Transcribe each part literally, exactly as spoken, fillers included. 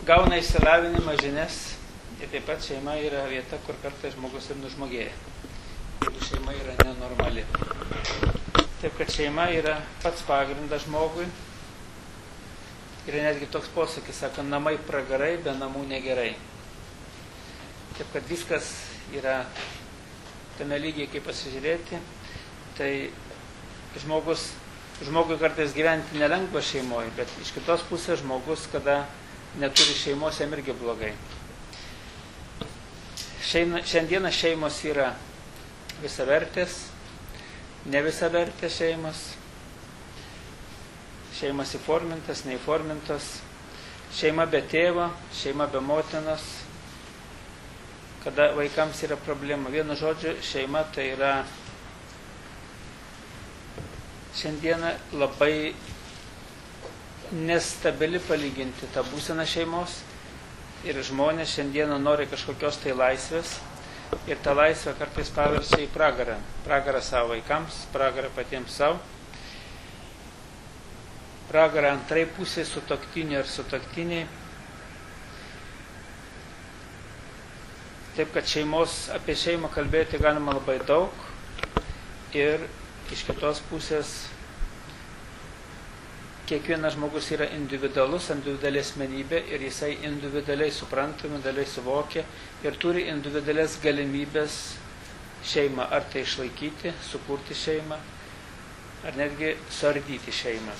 gauna išsilavinimą, žinias ir taip pat šeima yra vieta, kur kartais žmogus ir nužmogėja, jeigu šeima yra nenormali. Taip, kad šeima yra pats pagrindas žmogui. Yra netgi toks posakis, sako, namai pragarai, be namų negerai. Taip, kad viskas yra tame lygiai, kaip pasižiūrėti, tai žmogus, žmogui kartais gyventi nelengva šeimoje, bet iš kitos pusės žmogus, kada neturi šeimos, jam irgi blogai. Šeima, šiandieną šeimos yra visavertės, ne visavertės šeimos, šeimas įformintas, neįformintas, šeima be tėvo, šeima be motinos, kada vaikams yra problema. Vienu žodžiu, šeima tai yra šiandieną labai nestabili palyginti tą būseną šeimos ir žmonės šiandieną nori kažkokios tai laisvės ir tą laisvę kartais paverčia į pragarą. Pragarą savo vaikams, pragarą patiems savo, pragarą antrai pusė sutuoktinio ir sutuoktiniai. Taip, kad šeimos, apie šeimą kalbėti galima labai daug ir iš kitos pusės kiekvienas žmogus yra individualus, individuali asmenybė ir jisai individualiai supranta, individualiai suvokia ir turi individualias galimybės šeimą ar tai išlaikyti, sukurti šeimą, ar netgi suardyti šeimą.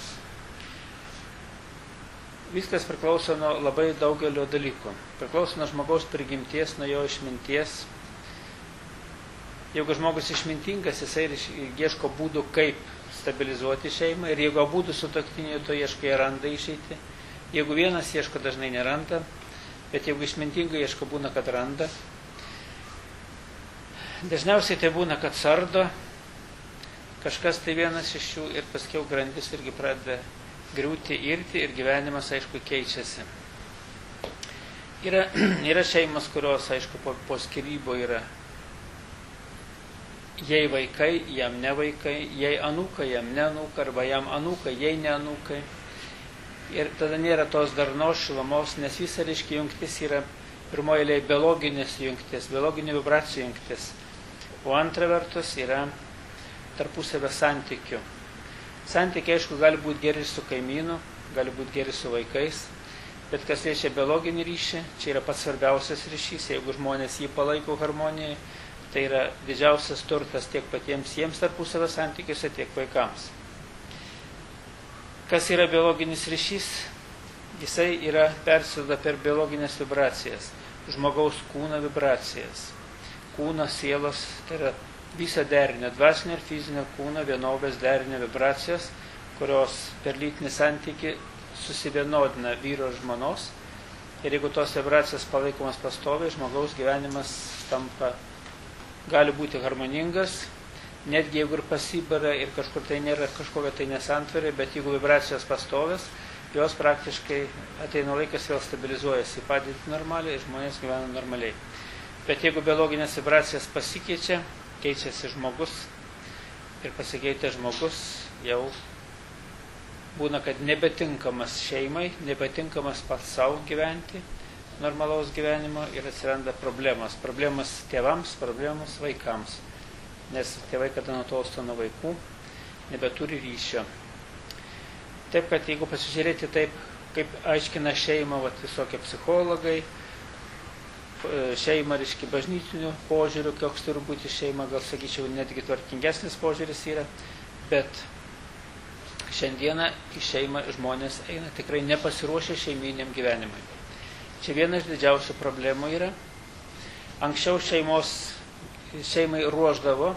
Viskas priklauso nuo labai daugelio dalykų. Priklauso nuo žmogaus prigimties, nuo jo išminties. Jeigu žmogus išmintingas, jisai ieško būdų, kaip stabilizuoti šeimą ir jeigu abudu sutuoktiniai to ieško, jie randa išeitį. Jeigu vienas ieško, dažnai neranda, bet jeigu išmintingai ieško, būna, kad randa. Dažniausiai tai būna, kad sardo kažkas tai vienas iš jų ir paskiau grandis irgi pradeda griūti, irti ir gyvenimas, aišku, keičiasi. Yra, yra šeimos, kurios, aišku, po, po skyrybų yra jei vaikai, jam ne vaikai, jei anūkai, jam ne anūkai, arba jam anūkai, jei ne anūkai. Ir tada nėra tos darnos šilumos, nes visa, reiškia, jungtis yra pirmoje eilėje biologinės jungtis, biologinių vibracijų jungtis. O antra vertus yra tarpusavio santykių. Santykiai, aišku, gali būti geri su kaimynu, gali būti geri su vaikais, bet kas liečia biologinį ryšį, čia yra pats svarbiausias ryšys, jeigu žmonės jį palaiko harmonijai, tai yra didžiausias turtas tiek patiems jiems tarpusavio santykiuose, tiek vaikams. Kas yra biologinis ryšys? Jisai yra persiduoda per biologinės vibracijas, žmogaus kūno vibracijas. Kūno, sielos, tai yra viso derinio, dvasinio ir fizinio kūno vienovės derinio vibracijas, kurios per lytinį santykį susivienodina vyro ir žmonos. Ir jeigu tos vibracijos palaikomas pastoviai, žmogaus gyvenimas tampa gali būti harmoningas, netgi jeigu ir pasibara ir kažkur tai nėra kažkokia tai nesantvarė, bet jeigu vibracijos pastovės, jos praktiškai ateina laikas vėl stabilizuojasi, padėti normaliai ir žmonės gyvena normaliai. Bet jeigu biologinės vibracijas pasikeičia, keičiasi žmogus ir pasikeitė žmogus, jau būna, kad nebetinkamas šeimai, nebetinkamas pats savo gyventi, normalaus gyvenimo ir atsiranda problemas. Problemas tėvams, problemas vaikams. Nes tėvai, kada nutolsta nuo vaikų, nebeturi ryšio. Taip, kad jeigu pasižiūrėti taip, kaip aiškina šeimą vat, visokie psichologai, šeima, reiškia, bažnytinių požiūrių, koks turi būti šeima, gal sakyčiau, netgi tvarkingesnis požiūris yra, bet šiandieną į šeimą žmonės eina tikrai nepasiruošę šeiminiam gyvenimui. Čia viena iš didžiausių problemų yra. Anksčiau šeimos, šeimai ruoždavo,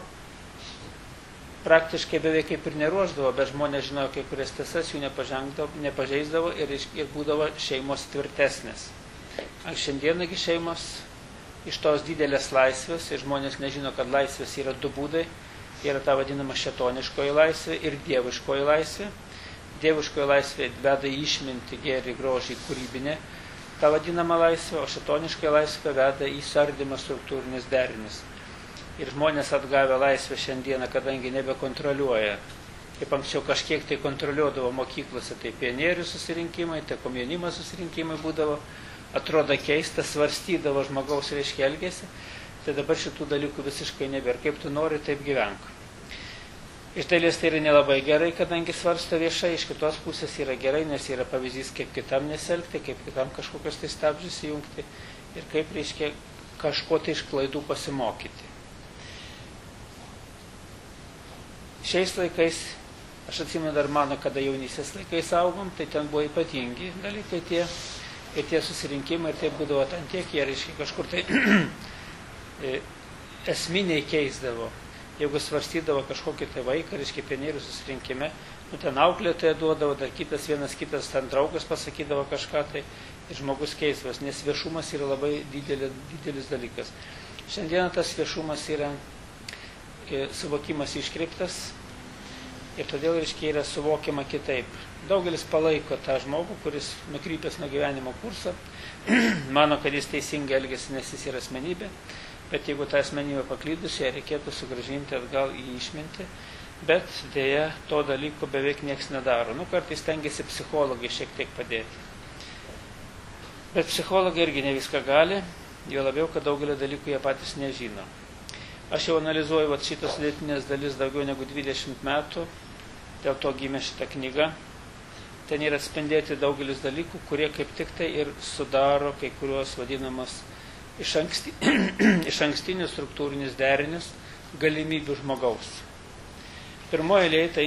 praktiškai beveik kaip ir neruoždavo, bet žmonės žinojo kai kurias tiesas, jų nepažeisdavo ir, ir būdavo šeimos tvirtesnės. Šiandienagi šeimos iš tos didelės laisvės, ir žmonės nežino, kad laisvės yra du būdai, yra ta vadinama šėtoniškoji laisvė ir dieviškoji laisvė. Dieviškoji laisvė veda į išmintį, gėrį, grožį, kūrybinę, ta vadinama laisvė, o šėtoniškai laisvė veda į sardymą struktūrinis derinius. Ir žmonės atgavę laisvę šiandieną, kadangi nebekontroliuoja, kaip anksčiau kažkiek tai kontroliuodavo mokyklose, tai pionierių susirinkimai, tai komjaunimo susirinkimai būdavo, atrodo keista, svarstydavo žmogaus reiškia elgesį, tai dabar šitų dalykų visiškai nebėra. Kaip tu nori, taip gyvenk. Iš dalies tai yra nelabai gerai, kadangi svarsto viešai, iš kitos pusės yra gerai, nes yra pavyzdys, kaip kitam neselgti, kaip kitam kažkokios tai stabdžius įjungti ir kaip, reiškia, kažko tai iš klaidų pasimokyti. Šiais laikais, aš atsimenu dar mano, kada jaunystės laikais augom, tai ten buvo ypatingi dalykai tie, ir tie susirinkimai, ir tai būdavo ten tiek, jie, reiškia, kažkur tai esminiai keisdavo. Jeigu svarstydavo kažkokį tai vaiką, reiškia, pionierių susirinkime, nu ten auklėtoja duodavo, dar kitas, vienas kitas ten draugas pasakydavo kažką, tai ir žmogus keisvas, nes viešumas yra labai didelė, didelis dalykas. Šiandieną tas viešumas yra e, suvokimas iškreiptas ir todėl, reiškia, yra suvokiama kitaip. Daugelis palaiko tą žmogų, kuris nukrypęs nuo gyvenimo kurso, mano, kad jis teisingai elgiasi, nes jis yra asmenybė. Bet jeigu tą asmenybę paklydus, ją reikėtų sugrąžinti atgal į išmintį, bet dėja to dalyko beveik nieks nedaro. Nu, kartais stengiasi psichologai šiek tiek padėti. Bet psichologai irgi ne viską gali, jo labiau, kad daugelio dalykų jie patys nežino. Aš jau analizuoju vat, šitos sudėtinės dalis daugiau negu dvidešimt metų, dėl to gimė šitą knygą. Ten yra atspindėti daugelis dalykų, kurie kaip tik tai ir sudaro kai kuriuos vadinamas iš, anksti, iš ankstinius struktūrinius derinius galimybių žmogaus. Pirmoje eilėje tai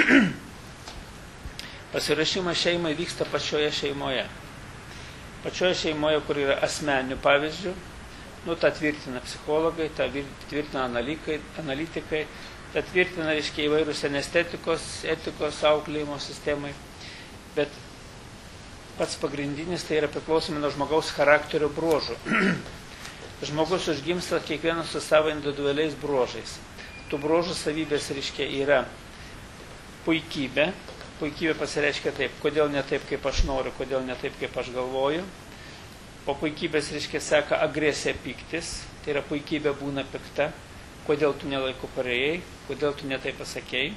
pasirašymas šeimai vyksta pačioje šeimoje. Pačioje šeimoje, kur yra asmeninių pavyzdžių, nu, tą tvirtina psichologai, tą tvirtina analitikai, tą tvirtina, reiškia, įvairūs anestetikos, etikos, auklėjimo sistemai. Bet pats pagrindinis tai yra priklausomi nuo žmogaus charakterio bruožų. Žmogus užgimsta kiekvienas su savo individualiais bruožais. Tų bruožų savybės, reiškia, yra puikybė. Puikybė pasireiškia taip, kodėl ne taip, kaip aš noriu, kodėl ne taip, kaip aš galvoju. Po puikybės, reiškia, seka agresija, pyktis. Tai yra puikybė būna pikta. Kodėl tu nelaiku parėjai, kodėl tu netai pasakėjai.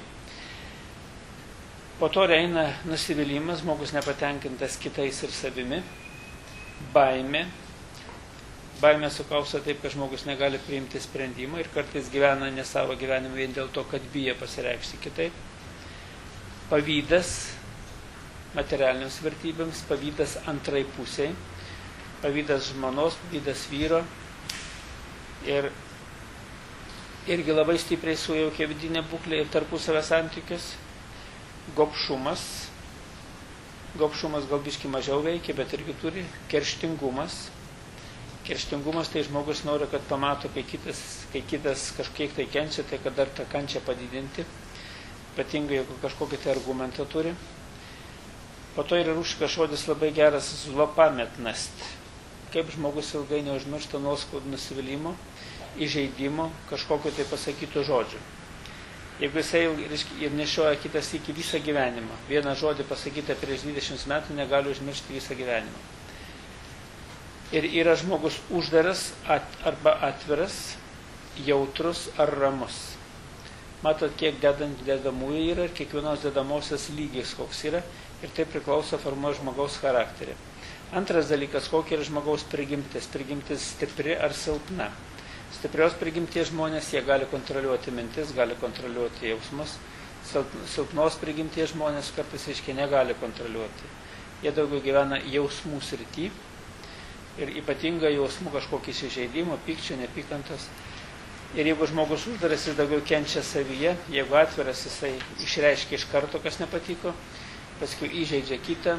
Po to eina nusivylimas, žmogus nepatenkintas kitais ir savimi, baimė. Baimė sukausia taip, kad žmogus negali priimti sprendimą ir kartais gyvena ne savo gyvenimą vien dėl to, kad bijo pasireikšti kitaip. Pavydas materialiniams vertybėms, pavydas antrai pusiai, pavydas žmonos, pavydas vyro ir irgi labai stipriai sujaukia vidinę būklę ir tarpusavio santykius. Gobšumas, gobšumas gal biški mažiau veikia, bet irgi turi kerštingumas. Kerštingumas tai žmogus nori, kad pamato, kai kitas, kai kitas kažkiek tai kenčia, tai kad dar tą kančią padidinti, ypatingai jeigu kažkokį tai argumentą turi. Po to yra rusiškas žodis labai geras zlopametnast. Kaip žmogus ilgai neužmiršta nuoskaudų, nusivylimo, įžeidimo, kažkokio tai pasakytų žodžių. Jeigu jisai ir nešioja kitas iki visą gyvenimą, vieną žodį pasakytą prieš dvidešimt metų negali užmiršti visą gyvenimą. Ir yra žmogus uždaras at, arba atviras, jautrus ar ramus. Matot, kiek dedant dedamųjų yra ir kiekvienos dedamosios lygis koks yra ir tai priklauso formuoja žmogaus charakterį. Antras dalykas, kokia yra žmogaus prigimtis. Prigimtis stipri ar silpna. Stiprios prigimties žmonės, jie gali kontroliuoti mintis, gali kontroliuoti jausmus. Silpnos prigimties žmonės kartais, aiškiai, negali kontroliuoti. Jie daugiau gyvena jausmų srity ir ypatinga jausmų kažkokį įsižeidimą, pykčio, nepykantos. Ir jeigu žmogus uždaras, jis daugiau kenčia savyje, jeigu atviras, jisai išreiškia iš karto, kas nepatiko, paskui įžeidžia kitą.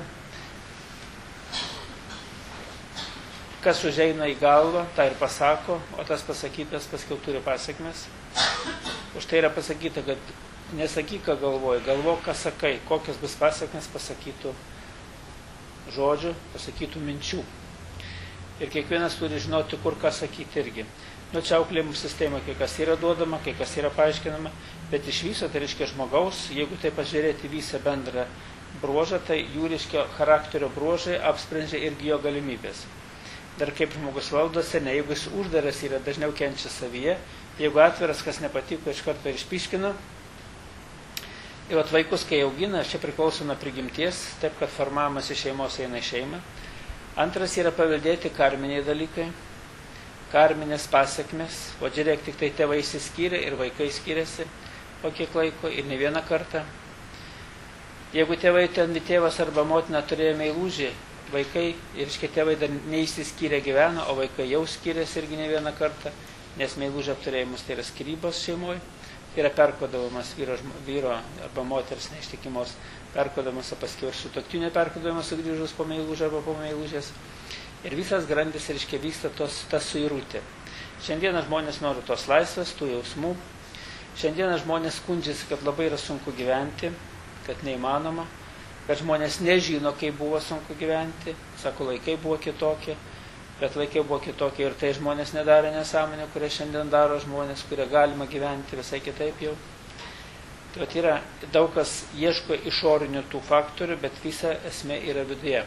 Kas užeina į galvą, tą ir pasako, o tas pasakytas paskiau turi pasiekmes. Už tai yra pasakyta, kad nesakyk, ką galvoji, galvok, ką sakai, kokios bus pasiekmes pasakytų žodžių, pasakytų minčių. Ir kiekvienas turi žinoti, kur ką sakyti irgi. Nu, čia auklėjimo sistema, kai kas yra duodama, kai kas yra paaiškinama, bet iš viso, tai reiškia žmogaus, jeigu tai pažiūrėti visą bendrą bruožą, tai jų, reiškia, charakterio bruožai apsprendžia irgi jo galimybės. Dar kaip žmogus valdosi, ne, jeigu jis uždaras yra, dažniau kenčia savyje, jeigu atviras, kas nepatiko, iš karto ir išpiškina. Ir vat vaikus, kai augina, čia priklauso nuo prigimties, taip kad formavimas iš šeimos eina į šeimą. Antras yra paveldėti karminiai dalykai, karminės pasiekmes. O žiūrėk, tik tai tėvai išsiskyrė ir vaikai skiriasi po kiek laiko ir ne vieną kartą. Jeigu tėvai ten tėvas arba motina turėjo meilužį, vaikai ir iškia tėvai dar neįsiskyrė gyveno, o vaikai jau skiriasi irgi ne vieną kartą, nes meilužio apturėjimus tai yra skyrybos šeimoje, tai yra perkodavimas vyro, vyro arba moters neištikimos perkodavimas, o paskiau ir sutuoktinio perkodavimas sugrįžus po meilužio arba po meilužės. Ir visas grandis, reiškia, vyksta tos, ta suirutė. Šiandieną žmonės nori tos laisvės, tų jausmų. Šiandieną žmonės skundžiasi, kad labai yra sunku gyventi, kad neįmanoma, kad žmonės nežino, kaip buvo sunku gyventi. Sako, laikai buvo kitokie, bet laikai buvo kitokie ir tai žmonės nedarė nesąmonę, kurie šiandien daro žmonės, kurie galima gyventi visai kitaip jau. Tai yra, daug kas ieško išorinių tų faktorių, bet visa esmė yra viduje.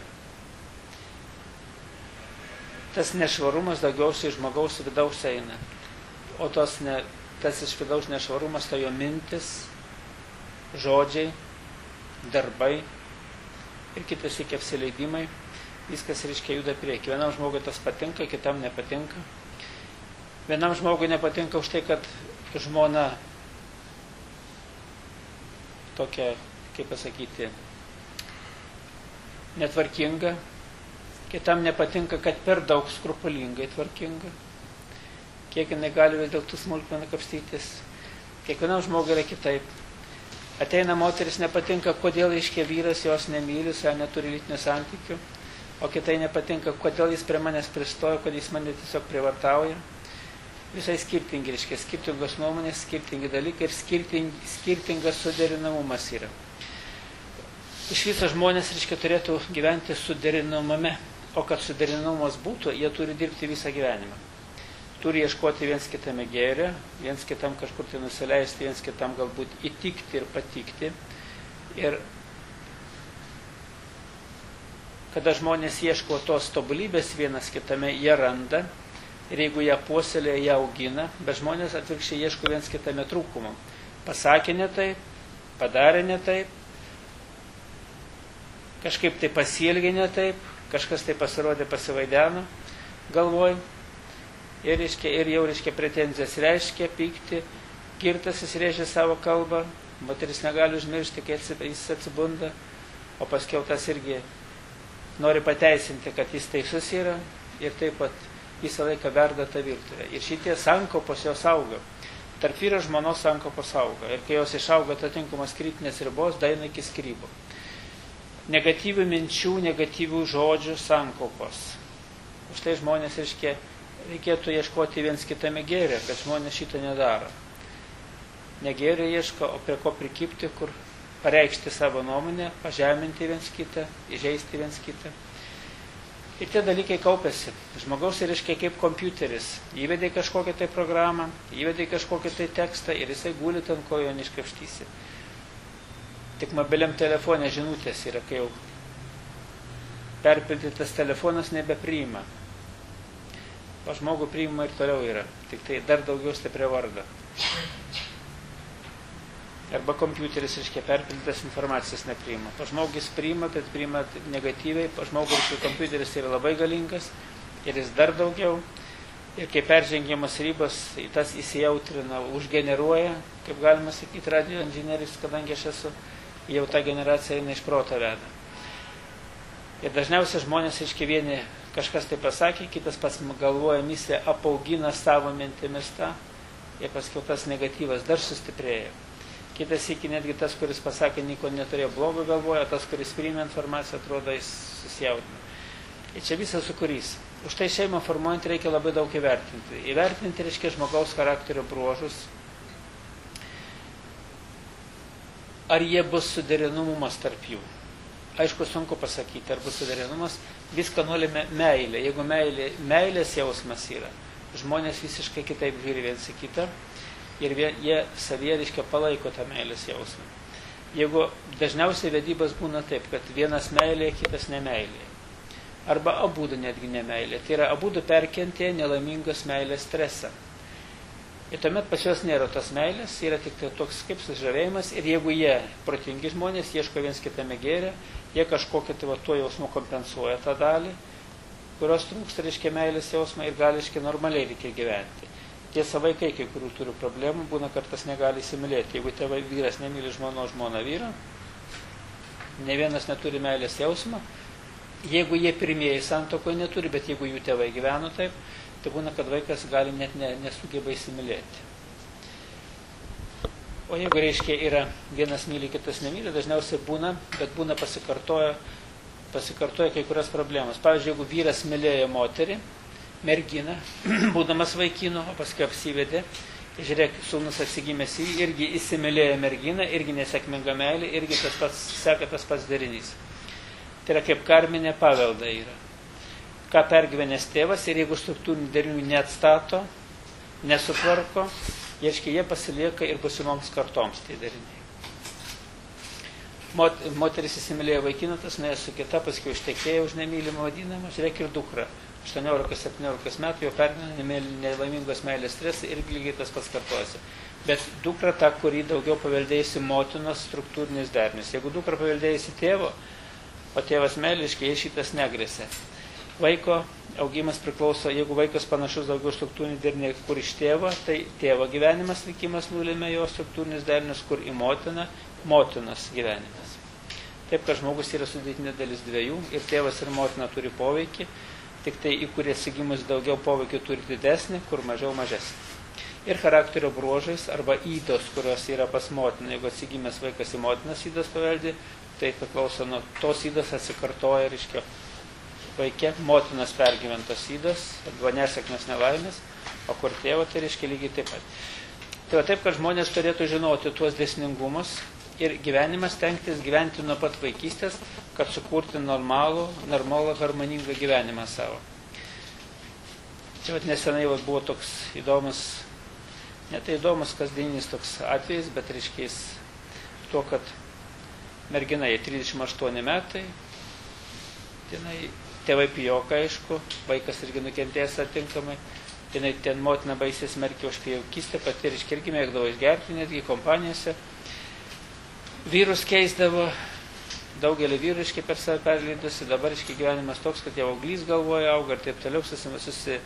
Tas nešvarumas daugiausiai žmogaus vidaus eina, o tos ne, tas iš vidaus nešvarumas, tai jo mintis, žodžiai, darbai ir kitas iki apsileidimai, viskas reiškia juda prieki. Vienam žmogui tas patinka, kitam nepatinka. Vienam žmogui nepatinka už tai, kad žmona tokia, kaip pasakyti, netvarkinga. Kitam nepatinka, kad per daug skrupulingai tvarkinga. Kiek jinai gali vis dėl tų smulkmenų kapstytis. Kiekvienam žmogui yra kitaip. Ateina moteris, nepatinka, kodėl iškia vyras jos nemyli, su ją neturi lytinių santykių. O kitai nepatinka, kodėl jis prie manęs pristojo, kodėl jis mane tiesiog privartauja. Visai skirtingi, reiškia, skirtingos nuomonės, skirtingi dalykai ir skirting, skirtingas suderinamumas yra. Iš viso žmonės, reiškia, turėtų gyventi suderinamame. O kad suderinamumas būtų, jie turi dirbti visą gyvenimą. Turi ieškoti viens kitame gėrio, viens kitam kažkur tai nusileisti, viens kitam galbūt įtikti ir patikti. Ir kada žmonės ieško tos tobulybės vienas kitame, jie randa. Ir jeigu ją puoselėja, ją augina, bet žmonės atvirkščiai ieško viens kitame trūkumo. Pasakė ne taip, padarė ne taip, kažkaip tai pasielgė ne taip, kažkas tai pasirodė, pasivaideno galvoj. Ir, reiškia, ir jau reiškia pretenzijas reiškia, pykti, girtas jis rėžia savo kalbą, moteris negali užmiršti, kai jis atsibunda, o paskiau tas irgi nori pateisinti, kad jis teisus yra ir taip pat visą laiką verda tą virtuvę. Ir šitie sankopos jos auga. Tarp vyro žmonos sankopos auga. Ir kai jos išauga atitinkamas kritinės ribos, daeina iki skyrybų. Negatyvių minčių, negatyvių žodžių sankopos. Už tai žmonės, reiškia, reikėtų ieškoti viens kitame gėrio, bet žmonės šito nedaro. Ne gėrio ieško, o prie ko prikipti, kur pareikšti savo nuomonę, pažeminti viens kitą, įžeisti viens kitą. Ir tie dalykai kaupiasi. Žmogaus, reiškia, kaip kompiuteris. Įvedai kažkokią tai programą, įvedai kažkokią tai tekstą ir jisai guli ten, ko jo neiškrapštysi. Tik mobiliam telefone žinutės yra, kai jau perpildytas telefonas nebepriima. O žmogų priima ir toliau yra. Tik tai dar daugiau stipria varda. Arba kompiuteris, reiškia, perpildytas informacijas nepriima. O žmogus priima, bet priima negatyviai. O žmogus kompiuteris yra labai galingas ir jis dar daugiau. Ir kai peržengiamas ribos, tas įsijautrina, užgeneruoja, kaip galima sakyti, radio inžinieris, kadangi aš esu, jau ta generacija eina iš proto veda. Ir dažniausiai žmonės, reiškia, vieni kažkas tai pasakė, kitas pats galvoja, misija apaugina savo mintimis tą, ir paskiau tas negatyvas dar sustiprėja. Kitas iki netgi tas, kuris pasakė, nieko neturėjo blogo galvoja, tas, kuris priėmė informaciją, atrodo, jis susijaudina. Ir čia visas sukūrys. Už tai šeimą formuojant reikia labai daug įvertinti. Įvertinti reiškia žmogaus charakterio bruožus. Ar jie bus suderinamumas tarp jų? Aišku, sunku pasakyti, ar bus suderinamumas. Viską nulėmė meilė. Jeigu meilė, meilės jausmas yra, žmonės visiškai kitaip žiūri viens į kitą. Ir jie savyje, reiškia, palaiko tą meilės jausmą. Jeigu dažniausiai vedybos būna taip, kad vienas meilė, kitas nemeilė. Arba abudu netgi nemeilė. Tai yra abudu perkentė nelaimingos meilės stresą. Ir tuomet pas juos nėra tos meilės, yra tik tai toks kaip sužavėjimas. Ir jeigu jie, protingi žmonės, ieško viens kitame gėrio, jie kažkokią tai va, tuo jausmu kompensuoja tą dalį. kurios trūksta, reiškia, meilės jausmą ir gali, reiškia, normaliai reikia gyventi. Tiesa, vaikai, kai kurių turi problemų, būna kartas negali įsimylėti. Jeigu tėvai vyras nemyli žmono, žmona vyro, ne vienas neturi meilės jausmą, jeigu jie pirmieji santuokoje neturi, bet jeigu jų tėvai gyveno taip, tai būna, kad vaikas gali net ne, nesugeba įsimylėti. O jeigu, reiškia, yra vienas myli, kitas nemyli, dažniausiai būna, bet būna pasikartoja, pasikartoja kai kurias problemas. Pavyzdžiui, jeigu vyras mylėjo moterį, merginą, būdamas vaikinu, o paskui apsivedė, žiūrėk, sūnus atsigimęs jį, irgi įsimylėjo merginą, irgi nesėkminga meilė, irgi tas pats, seka tas pats darinys. Tai yra kaip karminė pavelda yra. Ką pergyvenęs tėvas ir jeigu struktūrinių darinių neatstato, nesutvarko, reiškia, jie pasilieka ir busimoms kartoms tai dariniai. Mot, moteris įsimylėjo vaikiną, tas nuėjo su kita, paskui užtekėjo už nemylimą vadinamą, žiūrėk ir dukra. aštuoniolika septyniolika metų jau pergyvena nelaimingos meilės stresą ir lygiai tas pats kartojasi. Bet dukra ta, kuri daugiau paveldėjusi motinos struktūrinis darinius. Jeigu dukra paveldėjusi tėvo, o tėvas meiliškai, jai šitas negrėsia. Vaiko augimas priklauso, jeigu vaikas panašus daugiau struktūrinį darinį, kur iš tėvo, tai tėvo gyvenimas, likimas nulėmė jo struktūrinis darinius, kur į motiną, motinos gyvenimas. Taip, kad žmogus yra sudėtinė dalis dviejų ir tėvas ir motina turi poveikį, tik tai į kurį atsigimus daugiau poveikį turi didesnį, kur mažiau mažesnį. Ir charakterio bruožais arba įdos, kurios yra pas motiną. Jeigu atsigimęs vaikas į motinas įdos paveldį, tai priklauso nuo tos įdos atsikartoja, reiškia, vaikė, motinas pergyventos įdos, arba nesėkmės nelaimės, o kur tėvo, tai reiškia lygiai taip pat. Tai va taip, kad žmonės turėtų žinoti tuos dėsningumus ir gyvenimas stengtis gyventi nuo pat vaikystės, kad sukurti normalų, normalų, harmoningą gyvenimą savo. Čia vat nesenai vat buvo toks įdomus, ne tai įdomus kasdieninis toks atvejis, bet reiškia to, kad mergina jai trisdešimt aštuoni metai, tenai tėvai pijoka, aišku, vaikas irgi nukentėjęs atinkamai, tenai ten motina baisiai smerkė už pijokystę, pati reiškia irgi mėgdavo išgerti netgi kompanijose. Vyrus keisdavo, daugelį vyrų iškiai per save perleidusi, dabar iškiai gyvenimas toks, kad jau auglys galvoja auga ir taip toliau susidomėjusi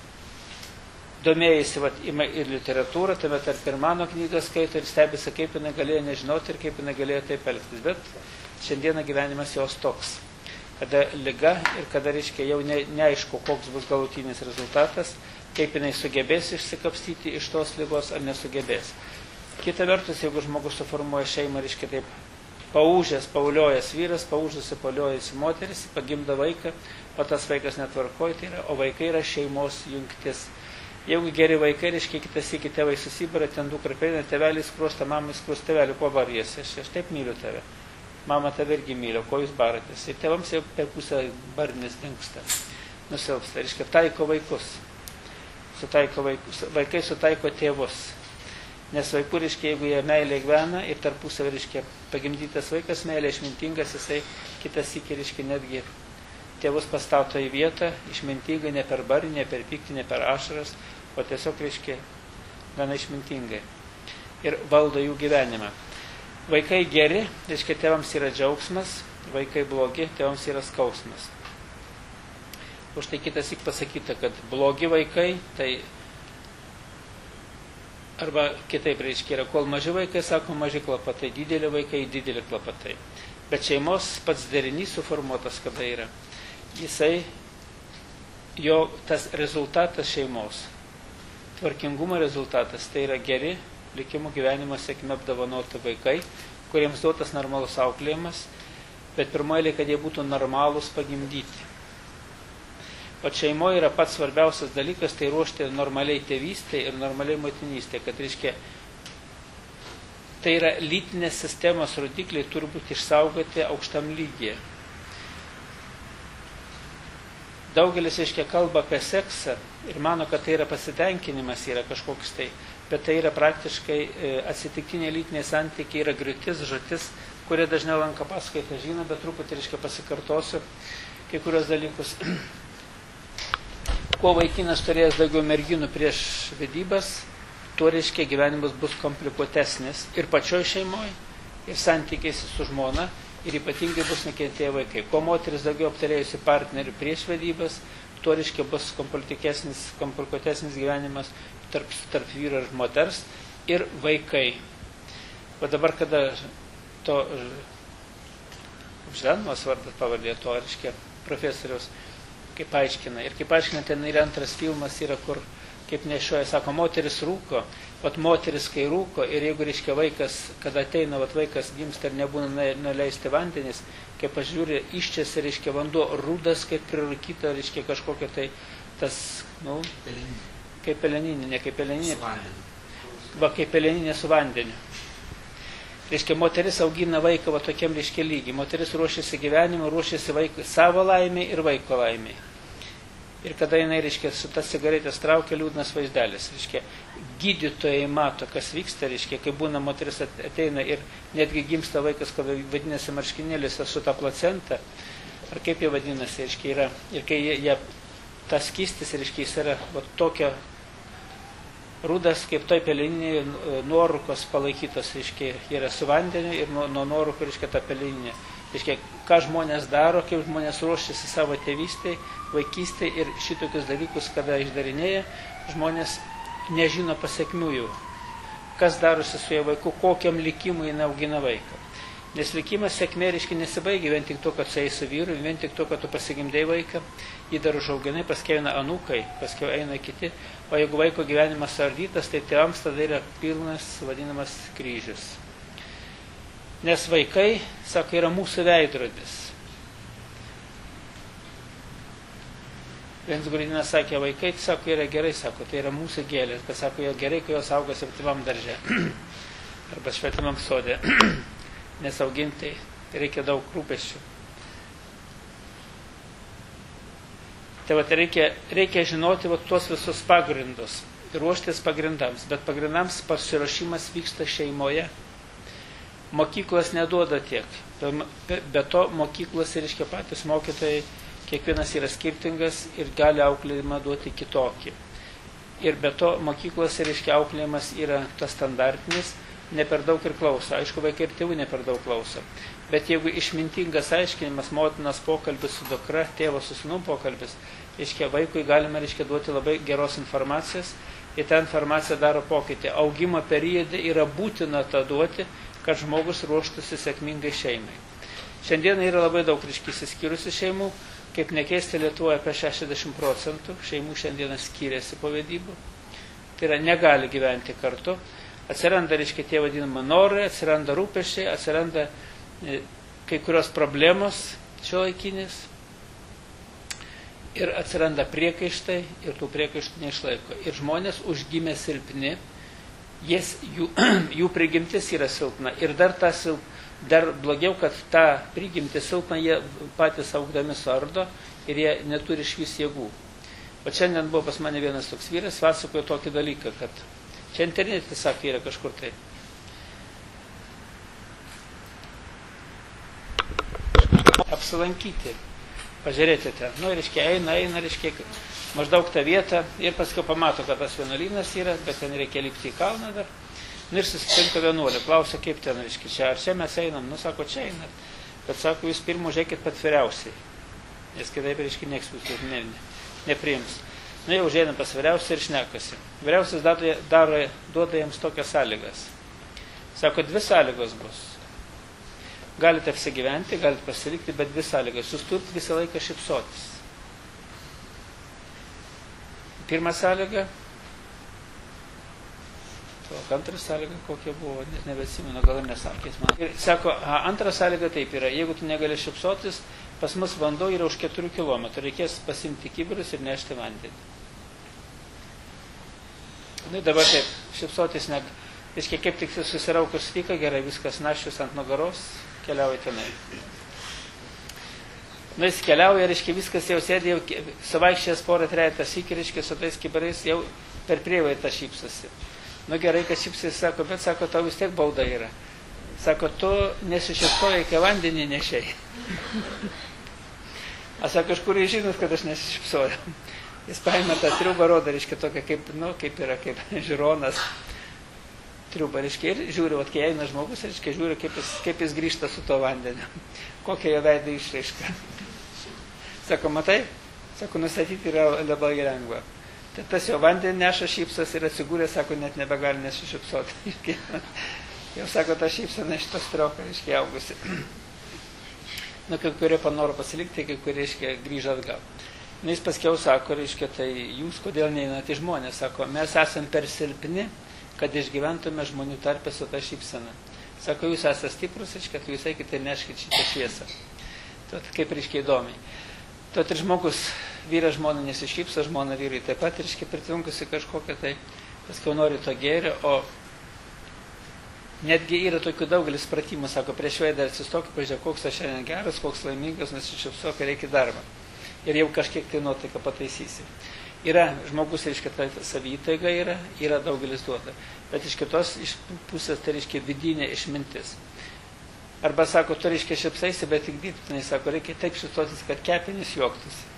ir literatūrą, tame tarp ir mano knygą skaito ir stebisi, kaip jinai galėjo nežinoti ir kaip jinai galėjo taip elgtis. Bet šiandieną gyvenimas jos toks, kada liga ir kada reiškia jau ne, neaišku, koks bus galutinis rezultatas, kaip jinai sugebės išsikapstyti iš tos ligos ar nesugebės. Kita vertus, jeigu žmogus suformuoja šeimą, reiškia taip, paužęs, pauliojęs vyras, paužusi, pauliojasi moteris, pagimda vaiką, o tas vaikas netvarkoja, tai yra, o vaikai yra šeimos jungtis. Jeigu geri vaikai, reiškia, kitas iki tėvai susibara, ten dukra prieina, tėvelis skruosta, mamai skruosta, tėvelį, ko barėsi, aš, aš taip myliu tave. Mama tave irgi myliu, ko jūs baratės. Ir tėvams jau per pusę barnis dingsta, nusilpsta. Reiškia, taiko vaikus. Sutaiko vaikus. Vaikai sutaiko tėvus. Nes vaikų, reiškia, jeigu jie meilė gyvena ir tarpusavį, reiškia, pagimdytas vaikas, meilė išmintingas, jisai kitas iki, reiškia, netgi tėvus pastato į vietą, išmintingai, ne per barį, ne per pyktį, ne per ašaras, o tiesiog, reiškia, gana išmintingai. Ir valdo jų gyvenimą. Vaikai geri, reiškia, tėvams yra džiaugsmas, vaikai blogi, tėvams yra skausmas. Už tai kitas ik pasakyta, kad blogi vaikai, tai arba kitaip reiškia yra, kol maži vaikai, sako, maži klapatai, dideli vaikai, dideli klapatai. Bet šeimos pats derinys suformuotas, kada yra. Jisai, jo tas rezultatas šeimos, tvarkingumo rezultatas, tai yra geri likimo gyvenimo sėkme apdovanoti vaikai, kuriems duotas normalus auklėjimas, bet pirmoji, kad jie būtų normalūs pagimdyti. O šeimoje yra pats svarbiausias dalykas, tai ruošti normaliai tėvystė ir normaliai motinystė, kad reiškia, tai yra lytinės sistemos rodikliai turi būti išsaugoti aukštam lygyje. Daugelis, reiškia, kalba apie seksą ir mano, kad tai yra pasitenkinimas, yra kažkoks tai, bet tai yra praktiškai atsitiktiniai lytiniai santykiai, yra griūtis, žūtis, kurie dažnai lanka paskaitą žino, bet truputį, reiškia, pasikartosiu kai kurios dalykus. Kuo vaikinas turės daugiau merginų prieš vedybas, tuo, reiškia, gyvenimas bus komplikuotesnis ir pačioj šeimoje, ir santykiais su žmona, ir ypatingai bus nukentėję vaikai. Kuo moteris daugiau aptarėjusi partnerių prieš vedybas, tuo reiškia bus komplikuotesnis gyvenimas tarp, tarp vyro ir moters ir vaikai. O dabar, kada to Ždanovas vardas pavardė to, reiškia, profesoriaus, kaip aiškina. Ir kaip aiškina, ten ir antras filmas yra, kur, kaip nešioja, sako, moteris rūko, vat moteris kai rūko, ir jeigu, reiškia, vaikas, kada ateina, vat vaikas gimsta ir nebūna nuleisti vandenis, kaip pažiūrė, iščiasi, reiškia, vanduo rudas, kaip prirūkyta, reiškia, kažkokia tai tas, nu, kaip peleninė, ne kaip peleninė, va, kaip peleninė su vandeniu. Reiškia, moteris augina vaiką va tokiam, reiškia, lygiai. Moteris ruošiasi gyvenimui, ruošiasi vaikui, savo laimiai ir vaiko laimiai. Ir kada jinai, reiškia, su tas cigaretės traukia, liūdnas vaizdelis. Reiškia, gydytojai mato, kas vyksta, reiškia, kai būna moteris ateina ir netgi gimsta vaikas, kada vadinasi marškinėlis su ta placenta, ar kaip jie vadinasi, reiškia, yra. Ir kai jie, jie tas skystis, reiškia, jis yra va tokia rudas, kaip toj peleninėje nuorūkos palaikytos, reiškia, yra su vandeniu ir nuo, nuo nuorūkų, reiškia, ta peleninė. Reiškia, ką žmonės daro, kaip žmonės ruošiasi savo tėvystėj, vaikystėj ir šitokius dalykus, kada išdarinėja, žmonės nežino pasiekmių jų. Kas darosi su jo vaiku, kokiam likimui jis augina vaiką. Nes likimas sėkmė, reiškia, nesibaigia vien tik to, kad su eisi vyru, vien tik to, kad tu pasigimdai vaiką, jį dar užauginai, paskiau eina anūkai, paskiau eina kiti. O jeigu vaiko gyvenimas ardytas, tai tėvams tada yra pilnas vadinamas kryžius. Nes vaikai, sako, yra mūsų veidrodis. Vienas Grudinas sakė, vaikai, sako, yra gerai, sako, tai yra mūsų gėlės, bet sako, jo gerai, kai jos auga septimam darže arba švietimam sode. Nes auginti reikia daug rūpesčių. Tai vat, reikia, reikia žinoti vat, tuos visus pagrindus, ruoštis pagrindams, bet pagrindams pasiruošimas vyksta šeimoje. Mokyklos neduoda tiek, be to mokyklos ir iškia patys mokytojai, kiekvienas yra skirtingas ir gali auklėjimą duoti kitokį. Ir be to mokyklos ir iškia auklėjimas yra tas standartinis, ne per daug ir klauso. Aišku, vaikai ir tėvų ne per daug klauso. Bet jeigu išmintingas aiškinimas, motinos pokalbis su dukra, tėvo su sūnum pokalbis, reiškia, vaikui galima, reiškia, duoti labai geros informacijos ir tą informaciją daro pokytį. Augimo periode yra būtina tą duoti, kad žmogus ruoštųsi sėkmingai šeimai. Šiandien yra labai daug, reiškia, įsiskyrusių šeimų, kaip nekeista Lietuvoje apie šešiasdešimt procentų šeimų šiandieną skiriasi po vedybų. Tai yra, negali gyventi kartu. Atsiranda, reiškia, tie vadinami norai, atsiranda rūpesčiai, atsiranda e, kai kurios problemos šiuolaikinės ir atsiranda priekaištai ir tų priekaištų neišlaiko. Ir žmonės užgimė silpni, jas, jų, jų prigimtis yra silpna ir dar, ta silp, dar blogiau, kad tą prigimtį silpną jie patys augdami suardo ir jie neturi išvis jėgų. O šiandien buvo pas mane vienas toks vyras, pasakojo tokį dalyką, kad čia internete, sako, yra kažkur tai. Apsilankyti, pažiūrėti ten. Nu, reiškia, eina, eina, reiškia, maždaug tą vietą ir paskui pamato, kad tas vienuolynas yra, bet ten reikia lipti į kalną dar. Nu, ir susitinka vienuolė, klausia, kaip ten, reiškia, čia, ar čia mes einam? Nu, sako, čia einat. Bet sako, jūs pirmų žiūrėkit pat vyriausiai. Nes kitaip, reiškia, nieks jūs ne, ne, nepriims. Nu, jau užėjame pas vyriausiai ir šnekasi. Vyriausias daro, daro, duoda jiems tokias sąlygas. Sako, dvi sąlygos bus. Galite apsigyventi, galite pasilikti, bet dvi sąlygas. Jūs turite visą laiką šypsotis. Pirma sąlyga. To, antra sąlyga kokia buvo, net nebeatsimenu, gal ir nesakės man. Ir sako, a, antra sąlyga taip yra, jeigu tu negali šypsotis, pas mus vanduo yra už keturių kilometrų, reikės pasimti kibirus ir nešti vandenį. Nu, dabar taip, šypsotis, ne, reiškia, kaip tik susiraukus styką, gerai, viskas našius ant nugaros, keliauja tenai. Nu, jis keliauja, reiškia, viskas jau sėdė, jau savaikščias porą trejetą sykį, reiškia, su tais kibirais jau per prievaitą šypsosi. Nu, gerai, kad šypsosi, sako, bet, sako, tau vis tiek bauda yra. Sako, tu nesišypsojai, kai vandenį nešiai. Aš sako, iš kur jis žinos, kad aš nesišypsoju. Jis paima tą triubą, rodo, reiškia, tokia kaip, nu, kaip yra, kaip žiūronas. triubą, reiškia, ir žiūri, vat, kai eina žmogus, reiškia, žiūri, kaip jis, kaip jis grįžta su to vandeniu, kokia jo veido išraiška. Sako, matai, sako, nustatyti yra labai lengva. Tai tas jo vandenį neša šypsas ir atsigūrė, sako, net nebegali nesišypsoti. Jau sako, ta šypsena iš tos trauka, reiškia, augusi. Nu, kai kurie panoro pasilikti, kai kurie, reiškia, grįžo atgal. Nu, jis paskiau sako, reiškia, tai jūs kodėl neinate žmonės, sako, mes esam per silpni, kad išgyventume žmonių tarpę su ta šypsena. Sako, jūs esate stiprus, reiškia, tai jūs eikite ir neškite šitą šviesą. Tuot, kaip reiškia įdomiai. Tuot ir žmogus, vyras žmona nesišypso, žmona vyrai taip pat, reiškia, pritvinkusi kažkokią, tai paskiau nori to gėrio, o netgi yra tokių daugelis pratimų, sako, prieš veidą atsistokį, pažiūrėk, koks aš šiandien geras, koks laimingas, nesišypsok, reikia darbą. Ir jau kažkiek tai nuotaiką pataisysi. Yra, žmogus, reiškia, tai savytaiga yra, yra daugelis duoda. Bet iš kitos iš pusės, tai reiškia, vidinė išmintis. Arba, sako, tu, reiškia, šypsaisi, bet tik dirbtinai, sako, reikia taip šypsotis, kad kepenys juoktųsi.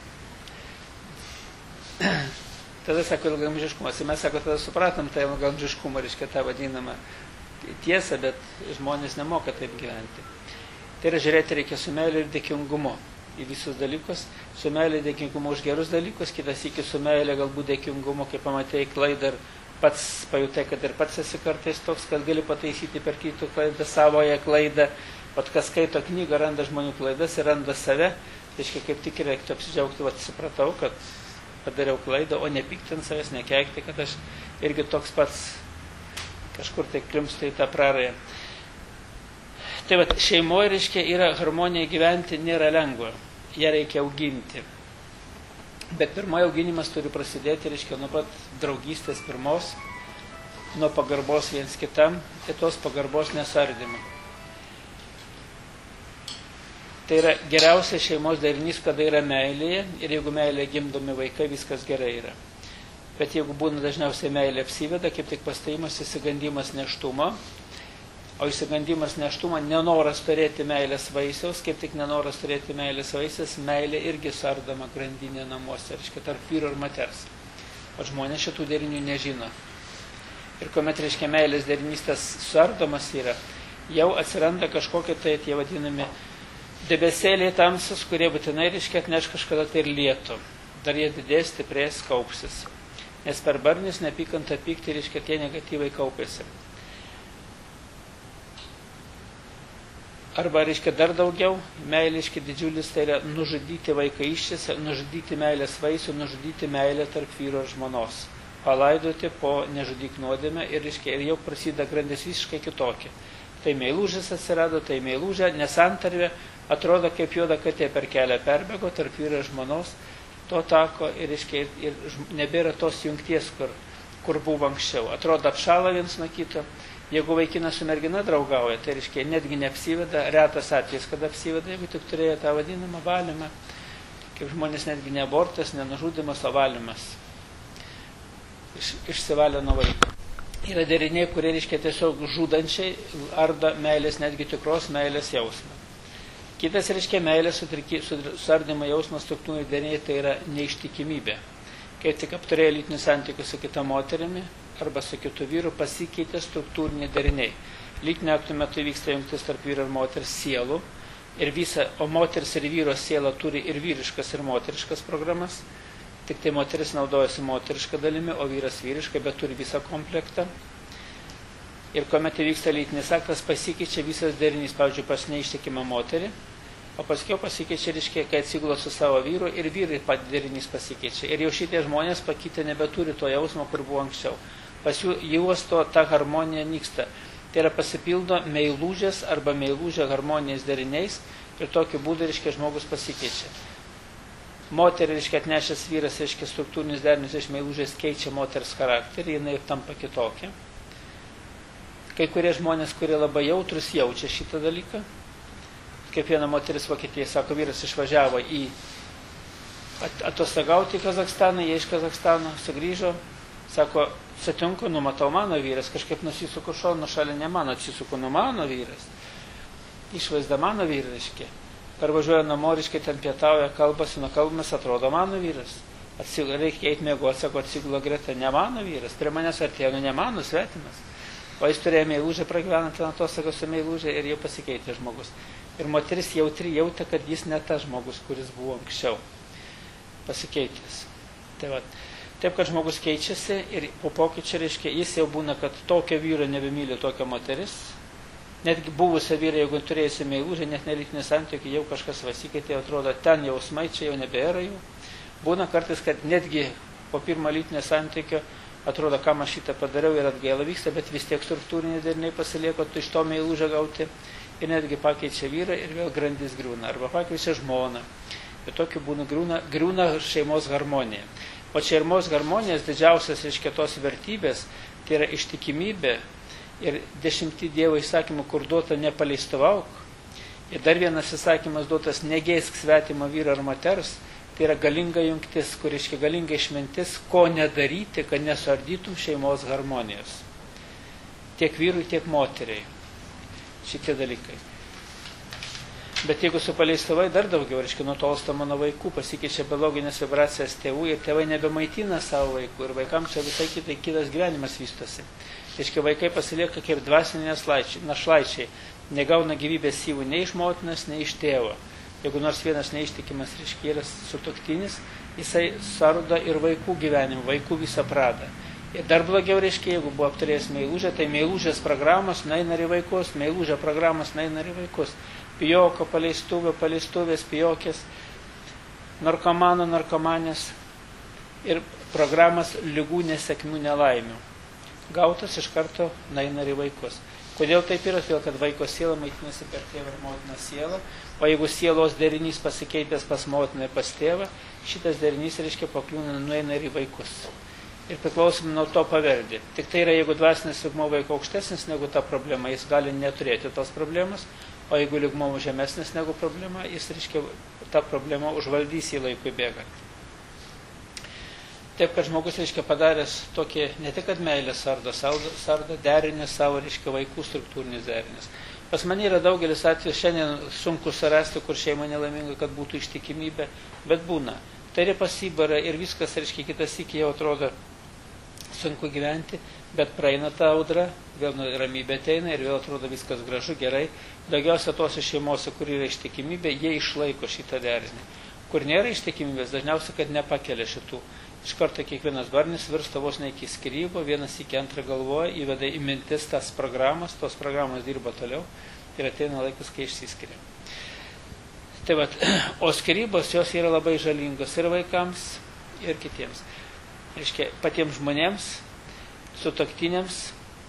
Tada, sako, ilgaamžiškumas. Ir mes, sako, tada supratom tą ilgaamžiškumą, reiškia, tą vadinamą tiesą, bet žmonės nemoka taip gyventi. Tai yra, žiūrėti reikia su meilė ir dėkingumu į visus dalykus, su meilė dėkingumu už gerus dalykus, kitas iki su meilė galbūt dėkingumu, kai pamatėjai klaidą ir pats pajutai, kad ir pats esi kartais toks, kad gali pataisyti per kitų klaidą, savoje klaidą. Vat kas skaito knygą, randa žmonių klaidas ir randa save, tai reiškia, kaip tik reiktų apsidžiaugti, vat supratau, kad padariau klaidą, o nepykti ant savęs, nekeikti, kad aš irgi toks pats kažkur tai klimstu į tą prarąją. Tai va, šeimoje, reiškia, yra harmonija gyventi, nėra lengva. Ją reikia auginti. Bet pirmoji auginimas turi prasidėti, reiškia, nuo pat draugystės pirmos, nuo pagarbos viens kitam ir tos pagarbos nesardymo. Tai yra geriausia šeimos darinys, kada yra meilėje ir jeigu meilė gimdomi vaikai, viskas gerai yra. Bet jeigu būna dažniausiai meilė apsiveda, kaip tik pastojimas, įsigandimas neštumo, o įsigandimas neštumo, nenoras turėti meilės vaisiaus, kaip tik nenoras turėti meilės vaisiaus, meilė irgi sardoma grandinė namuose, reiškia, tarp vyro ir moters. O žmonės šitų derinių nežino. Ir kuomet, reiškia, meilės derinys tas sardomas yra, jau atsiranda kažkokie tai tie vadinami debesėliai tamsus, kurie būtinai, reiškia, atneš kažkada tai ir lietų. Dar jie didės, stiprės, kaupsis. Nes per barnis nepykantą pykti, reiškia, tie negatyvai kaupėsi. Arba, reiškia, dar daugiau, meilė, reiškia, didžiulis, tai yra nužudyti vaiką iščias, nužudyti meilės vaisių, nužudyti meilę tarp vyro ir žmonos. Palaidoti po nežudyk nuodėmę ir, reiškia, ir jau prasideda grandis visiškai kitokia. Tai meilužis atsirado, tai meilužė, nesantarvė, atrodo kaip juoda katė per kelią perbėgo tarp vyro ir žmonos, to tako ir, reiškia, ir, ir nebėra tos jungties, kur, kur buvo anksčiau. Atrodo apšala viens nuo kito. Jeigu vaikinas su mergina draugauja, tai, reiškia, netgi neapsiveda, retas atvejis, kad apsiveda, jeigu tik turėjo tą vadinamą valymą, kaip žmonės netgi ne abortas, ne nužudymas, o valymas. Iš, išsivalė nuo vaiko. Yra deriniai, kurie, reiškia, tiesiog žudančiai ardo meilės, netgi tikros meilės jausmą. Kitas, reiškia, meilės suardymo jausmas struktūriniai deriniai, tai yra neištikimybė. Kai tik apturėjo lytinius santykius su kita moterimi arba su kitu vyru, pasikeitė struktūriniai deriniai. Lytinio akto metu vyksta jungtis tarp vyro ir moters sielų, ir visa, o moters ir vyro siela turi ir vyriškas, ir moteriškas programas. Tik tai moteris naudojasi moterišką dalimi, o vyras vyrišką, bet turi visą komplektą. Ir kuomet įvyksta lytinis aktas, pasikeičia visas derinys, pavyzdžiui, pas neištikimą moterį, o paskiau pasikeičia, reiškia, kai atsigula su savo vyru ir vyrai pat derinys pasikeičia. Ir jau šitie žmonės pakitę nebeturi to jausmo, kur buvo anksčiau. Pas jų juos to ta harmonija nyksta. Tai yra pasipildo meilužės arba meilužė harmonijais deriniais ir tokiu būdu, reiškia, žmogus pasikeičia. Moterį, reiškia, atnešęs vyras, reiškia, struktūrinis derinius iš meilužės keičia moters charakterį, jinai tampa kitokia. Kai kurie žmonės, kurie labai jautrus, jaučia šitą dalyką. Kaip viena moteris Vokietijai, sako, vyras išvažiavo į atostogauti į Kazakstaną, jie iš Kazakstano sugrįžo, sako, sutinku, numatau mano vyras, kažkaip nusisuku šonu, šalia ne mano, atsisuku nuo mano vyras. Išvaizda mano vyras, reiškia. Parvažiuoja namo, reiškia, ten pietauja, kalbasi, nuo kalbamės, atrodo mano vyras. Atsigula, reikia eiti mėgoti, sako, atsigula greta, ne mano vyras, prie manęs artėjo, nu ne mano, svetimas. O jis turėjo meilužę, pragyvenant ten atostogas su meilužė ir jau pasikeitė žmogus. Ir moteris jautri jautė, kad jis ne tas žmogus, kuris buvo anksčiau pasikeitęs. Tai va, taip, kad žmogus keičiasi ir po pokyčio, reiškia, jis jau būna, kad tokio vyro nebemyli tokia moteris. Netgi buvusią vyrą, jeigu turėjusi meilužę, net nelytinį santykį, jau kažkas pasikeitė, atrodo, ten jausmai, čia jau nebėra jų. Būna kartais, kad netgi po pirmo lytinio santykio atrodo, kam aš šitą padariau ir atgaila vyksta, bet vis tiek struktūriniai dariniai pasilieko, tu iš to meilužę gauti ir netgi pakeičia vyrą ir vėl grandis griūna, arba pakeičia žmoną. Ir tokiu būna griūna, griūna šeimos harmonija. O šeimos harmonijos didžiausias iš kitos vertybės, tai yra ištikimybė ir dešimti Dievo įsakymų, kur duota nepaleistuvauk. Ir dar vienas įsakymas duotas negeisk svetimo vyro ar moters. Tai yra galinga jungtis, kur iškia galinga išmintis, ko nedaryti, kad nesuardytum šeimos harmonijos. Tiek vyrui, tiek moteriai. Šitie dalykai. Bet jeigu su paleistuvai dar daugiau, reiškia, nutolstama nuo vaikų, pasikeičia biologinės vibracijas tėvų ir tėvai nebemaitina savo vaikų ir vaikams čia visai kitai kitas gyvenimas vystosi. Reiškia, vaikai pasilieka kaip dvasiniai našlaičiai, negauna gyvybės syvų nei iš motinos, nei iš tėvo. Jeigu nors vienas neištikimas, reiškia, yra sutuoktinis, jisai sardo ir vaikų gyvenimą, vaikų visą pradą. Ir dar blogiau, reiškia, jeigu buvo apturėjęs meilužę, tai meilužės programos naina į vaikus, meilužė programos naina į vaikus. Pijoko, paleistuvio, paleistuvės, pijokės, narkomano, narkomanės ir programas lygų, nesėkmių, nelaimių. Gautas iš karto naina į vaikus. Kodėl taip yra? Todėl, kad vaiko siela maitinasi per tėvą ir motiną sielą, o jeigu sielos derinys pasikeitęs pas motiną ir pas tėvą, šitas derinys, reiškia, pakliūna, nueina ir į vaikus. Ir priklausomai nuo to paveldi. Tik tai yra, jeigu dvasinis lygmuo vaiko aukštesnis negu ta problema, jis gali neturėti tos problemos, o jeigu lygmuo žemesnis negu problema, jis, reiškia, tą problemą užvaldys į laikui bėgant. Taip, kad žmogus, reiškia, padaręs tokį, ne tik kad meilę sardo, sardo derinį savo, reiškia, vaikų struktūrinis derinis. Pas mane yra daugelis atvejų, šiandien sunku surasti, kur šeima nelaiminga, kad būtų ištikimybė, bet būna. Tai yra pasibara ir viskas, reiškia, kitas iki jau atrodo sunku gyventi, bet praeina ta audra, vėl ramybė ateina ir vėl atrodo viskas gražu, gerai. Daugiausia tose šeimose, kur yra ištikimybė, jie išlaiko šitą derinį. Kur nėra ištikimybės, dažniausiai, kad nepakelia šitų. Iš karto kiekvienas barnis virsta vos ne iki skrybo, vienas iki antrą galvoja, įveda į mintis tas programas, tos programos dirba toliau ir ateina laikas, kai išsiskiria. Tai vat, o skyrybos jos yra labai žalingos ir vaikams, ir kitiems. Reiškia, patiems žmonėms, sutuoktiniams.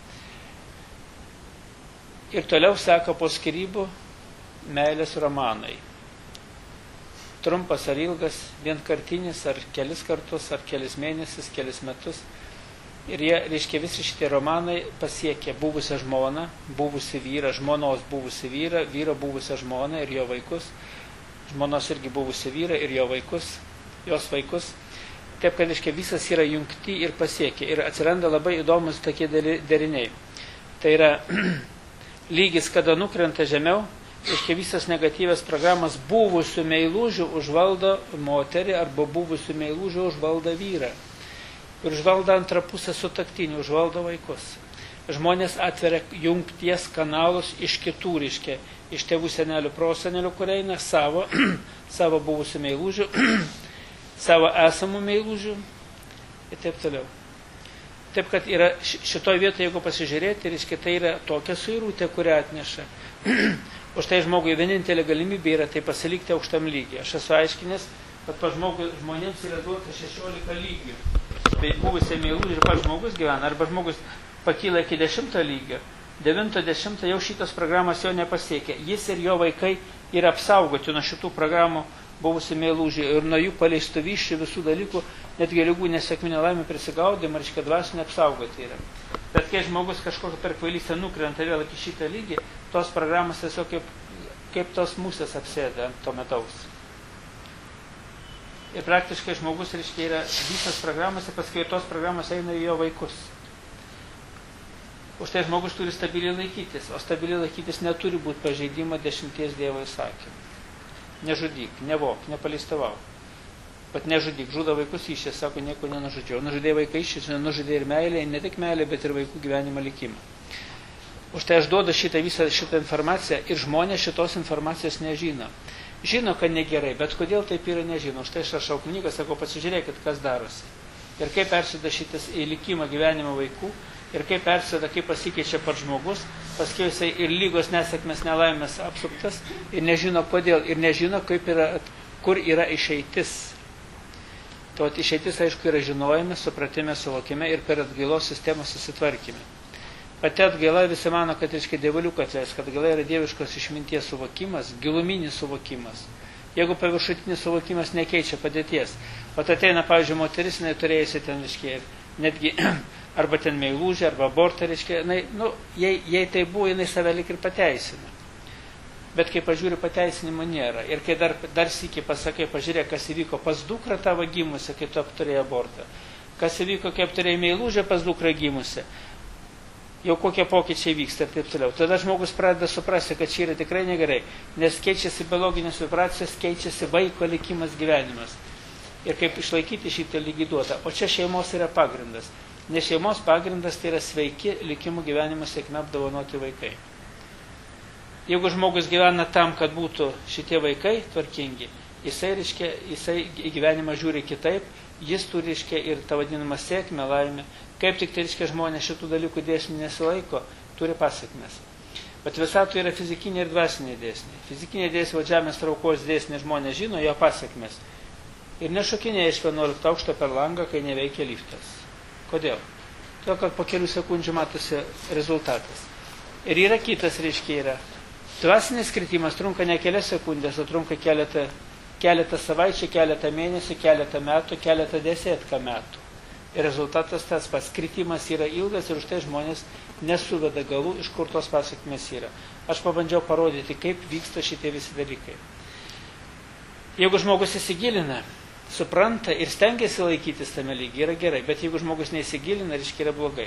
Ir toliau seka po skyrybų meilės romanai. Trumpas ar ilgas, vienkartinis, ar kelis kartus, ar kelis mėnesius, kelis metus. Ir jie, reiškia, visi šitie romanai pasiekia buvusią žmoną, buvusią vyrą, žmonos buvusią vyrą, vyro buvusią žmoną ir jo vaikus, žmonos irgi buvusią vyrą ir jo vaikus, jos vaikus. Taip, kad, reiškia, visas yra jungti ir pasiekia. Ir atsiranda labai įdomus tokie deriniai. Tai yra lygis, kada nukrenta žemiau, reiškia, visas negatyvės programas buvusių meilužių užvaldo moterį arba buvusių meilužių užvaldo vyrą. Ir užvaldo antrą pusę sutuoktinių, užvaldo vaikus. Žmonės atveria jungties kanalus iš kitų, reiškia, iš tėvų senelių, prosenelių, kur eina savo, savo buvusių meilužių, savo esamų meilužių ir taip toliau. Taip, kad yra šitoj vietoje, jeigu pasižiūrėti, reiškia, tai yra tokia suirutė, kurią atneša. Už tai žmogui vienintelė galimybė yra tai pasilikti aukštam lygiai. Aš esu aiškinęs, kad pa žmogui, žmonėms yra duota šešiolika lygių. Tai buvusiai meilužiai ir pats žmogus gyvena. Arba žmogus pakyla iki dešimto lygio, devinto, dešimto jau šitos programos jo nepasiekia. Jis ir jo vaikai yra apsaugoti nuo šitų programų buvusiai meilužiai ir nuo jų paleistuvysčių visų dalykų, netgi ligų nesėkmių nelaimė prisigaudimą, reiškia dvasinė apsaugoti yra. Bet kai žmogus kažkokią per kvailystę nukrenta vėl iki šitą lygį, tos programos tiesiog kaip, kaip tos musės apsėda ant to medaus. Ir praktiškai žmogus, reiškia, yra visas programas ir paskui tos programos eina į jo vaikus. Už tai žmogus turi stabiliai laikytis, o stabiliai laikytis neturi būti pažeidimo dešimties Dievo įsakymų. Nežudyk, nevok, nepaleistavauk. Bet nežudyk, žudo vaikus išės, sako, nieko nenužudžiau. Nužudė vaikai išės, nužudė ir meilė, ne tik meilė, bet ir vaikų gyvenimo likimą. Už tai aš duodu šitą visą šitą informaciją ir žmonės šitos informacijos nežino. Žino, kad negerai, bet kodėl taip yra nežino. Už tai aš rašau knygą, sakau, pasižiūrėkit, kas darosi. Ir kaip persida šitas į likimą gyvenimo vaikų, ir kaip persida, kaip pasikeičia pats žmogus, paskui jisai ir lygos nesėkmės nelaimės apsuptas, ir nežino kodėl, ir nežino, kaip yra, kur yra išeitis. To išeitis, aišku, yra žinojime, supratime, suvokime ir per atgailos sistemą susitvarkime. Pati atgaila visi mano, kad reiškia dievaliuką atleis, kad atgaila yra dieviškos išminties suvokimas, giluminis suvokimas. Jeigu paviršutinis suvokimas nekeičia padėties, o tai ateina, pavyzdžiui, moteris, jinai turėjusi ten, reiškia, netgi, arba ten meilužė, arba abortą, reiškia, jinai, nu, jei, jei tai buvo, jinai save lik ir pateisina. Bet kai pažiūri, pateisinimo nėra. Ir kai dar, dar sykį pasakai, pažiūrėk, kas įvyko pas dukrą tavo gimusią, kai tu apturėjai abortą. Kas įvyko, kai apturėjai meilužę pas dukrą gimusią. Jau kokie pokyčiai vyksta ir taip toliau. Tada žmogus pradeda suprasti, kad čia yra tikrai negerai, nes keičiasi biologinės vibracijos, keičiasi vaiko likimas, gyvenimas. Ir kaip išlaikyti šitą lygį duotą. O čia šeimos yra pagrindas. Nes šeimos pagrindas tai yra sveiki likimų gyvenimo sėkme apdovanoti vaikai. Jeigu žmogus gyvena tam, kad būtų šitie vaikai tvarkingi, jisai, reiškia, jisai į gyvenimą žiūri kitaip, jis turi, reiškia, ir tą vadinamą sėkmę, laimę. Kaip tik tai, reiškia, žmonės šitų dalykų dėsnių nesilaiko, turi pasiekmes. Bet visatoje yra fizikiniai ir dvasiniai dėsniai. Fizikiniai dėsniai, o žemės traukos dėsniai žmonės žino, jo pasiekmes. Ir nešokinėja iš vienuolikto aukšto per langą, kai neveikia liftas. Kodėl? Todėl, kad po kelių sekundžių matosi rezultatas. Ir yra kitas, reiškia, yra. Dvasinis kritimas trunka ne kelias sekundės, o trunka keletą, keletą savaičių, keletą mėnesių, keletą metų, keletą desėtką metų. Ir rezultatas tas pats. Kritimas yra ilgas ir už tai žmonės nesuveda galų, iš kur tos pasiekmės yra. Aš pabandžiau parodyti, kaip vyksta šitie visi dalykai. Jeigu žmogus įsigilina, supranta ir stengiasi laikytis tame lygiai, yra gerai, bet jeigu žmogus neįsigilina, reiškia yra blogai.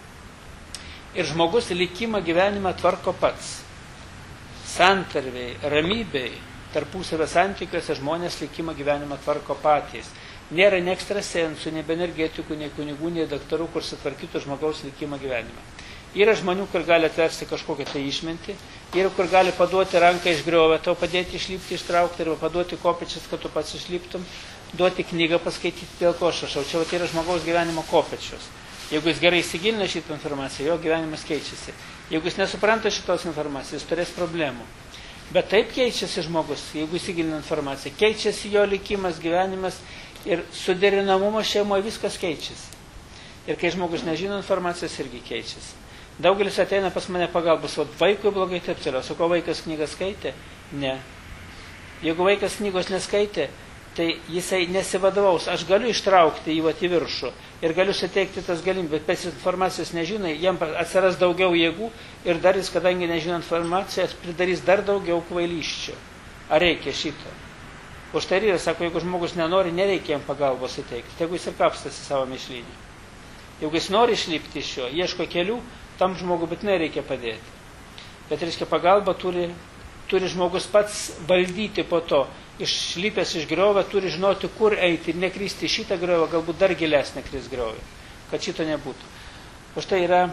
Ir žmogus likimą gyvenimą tvarko pats. Santarviai, ramybei, tarpusavio santykiuose žmonės likimą gyvenimą tvarko patys. Nėra ne ekstrasensų, ne energetikų, nei kunigų, nei daktarų, kur sutvarkytų žmogaus likimą gyvenimą. Yra žmonių, kur gali atversti kažkokią tai išmintį, yra, kur gali paduoti ranką iš griovio, tau padėti išlipti, ištraukti, arba paduoti kopečius, kad tu pats išliptum, duoti knygą paskaityti, dėl ko aš rašau. Čia yra žmogaus gyvenimo kopečius. Jeigu jis gerai įsigilina šitą informaciją, jo gyvenimas keičiasi. Jeigu jis nesupranta šitos informacijos, jis turės problemų. Bet taip keičiasi žmogus, jeigu įsigilina informaciją, keičiasi jo likimas, gyvenimas. Ir suderinamumo šeimoje viskas keičiasi. Ir kai žmogus nežino informacijos, irgi keičiasi. Daugelis ateina pas mane pagalbos, o vaikui blogai taip toliau. Sako, vaikas knygą skaitė? Ne. Jeigu vaikas knygos neskaitė, tai jisai nesivadovaus. Aš galiu ištraukti jį į viršų ir galiu suteikti tas galimybės, bet informacijos nežinai, jam atsiras daugiau jėgų ir dar jis, kadangi nežino informacijos, pridarys dar daugiau kvailysčių. Ar reikia šito? Už tai yra, sako, jeigu žmogus nenori, nereikia jam pagalbos suteikti, tegu jis ir kapstasi savo mišlynį. Jeigu jis nori išlipti iš jo, ieško kelių, tam žmogui būtinai reikia padėti. Bet, reiškia, pagalba turi, turi žmogus pats valdyti po to. Išlipęs iš griovio turi žinoti, kur eiti ir nekristi šitą griovę, galbūt dar gilesnę kris griovę, kad šito nebūtų. Už tai yra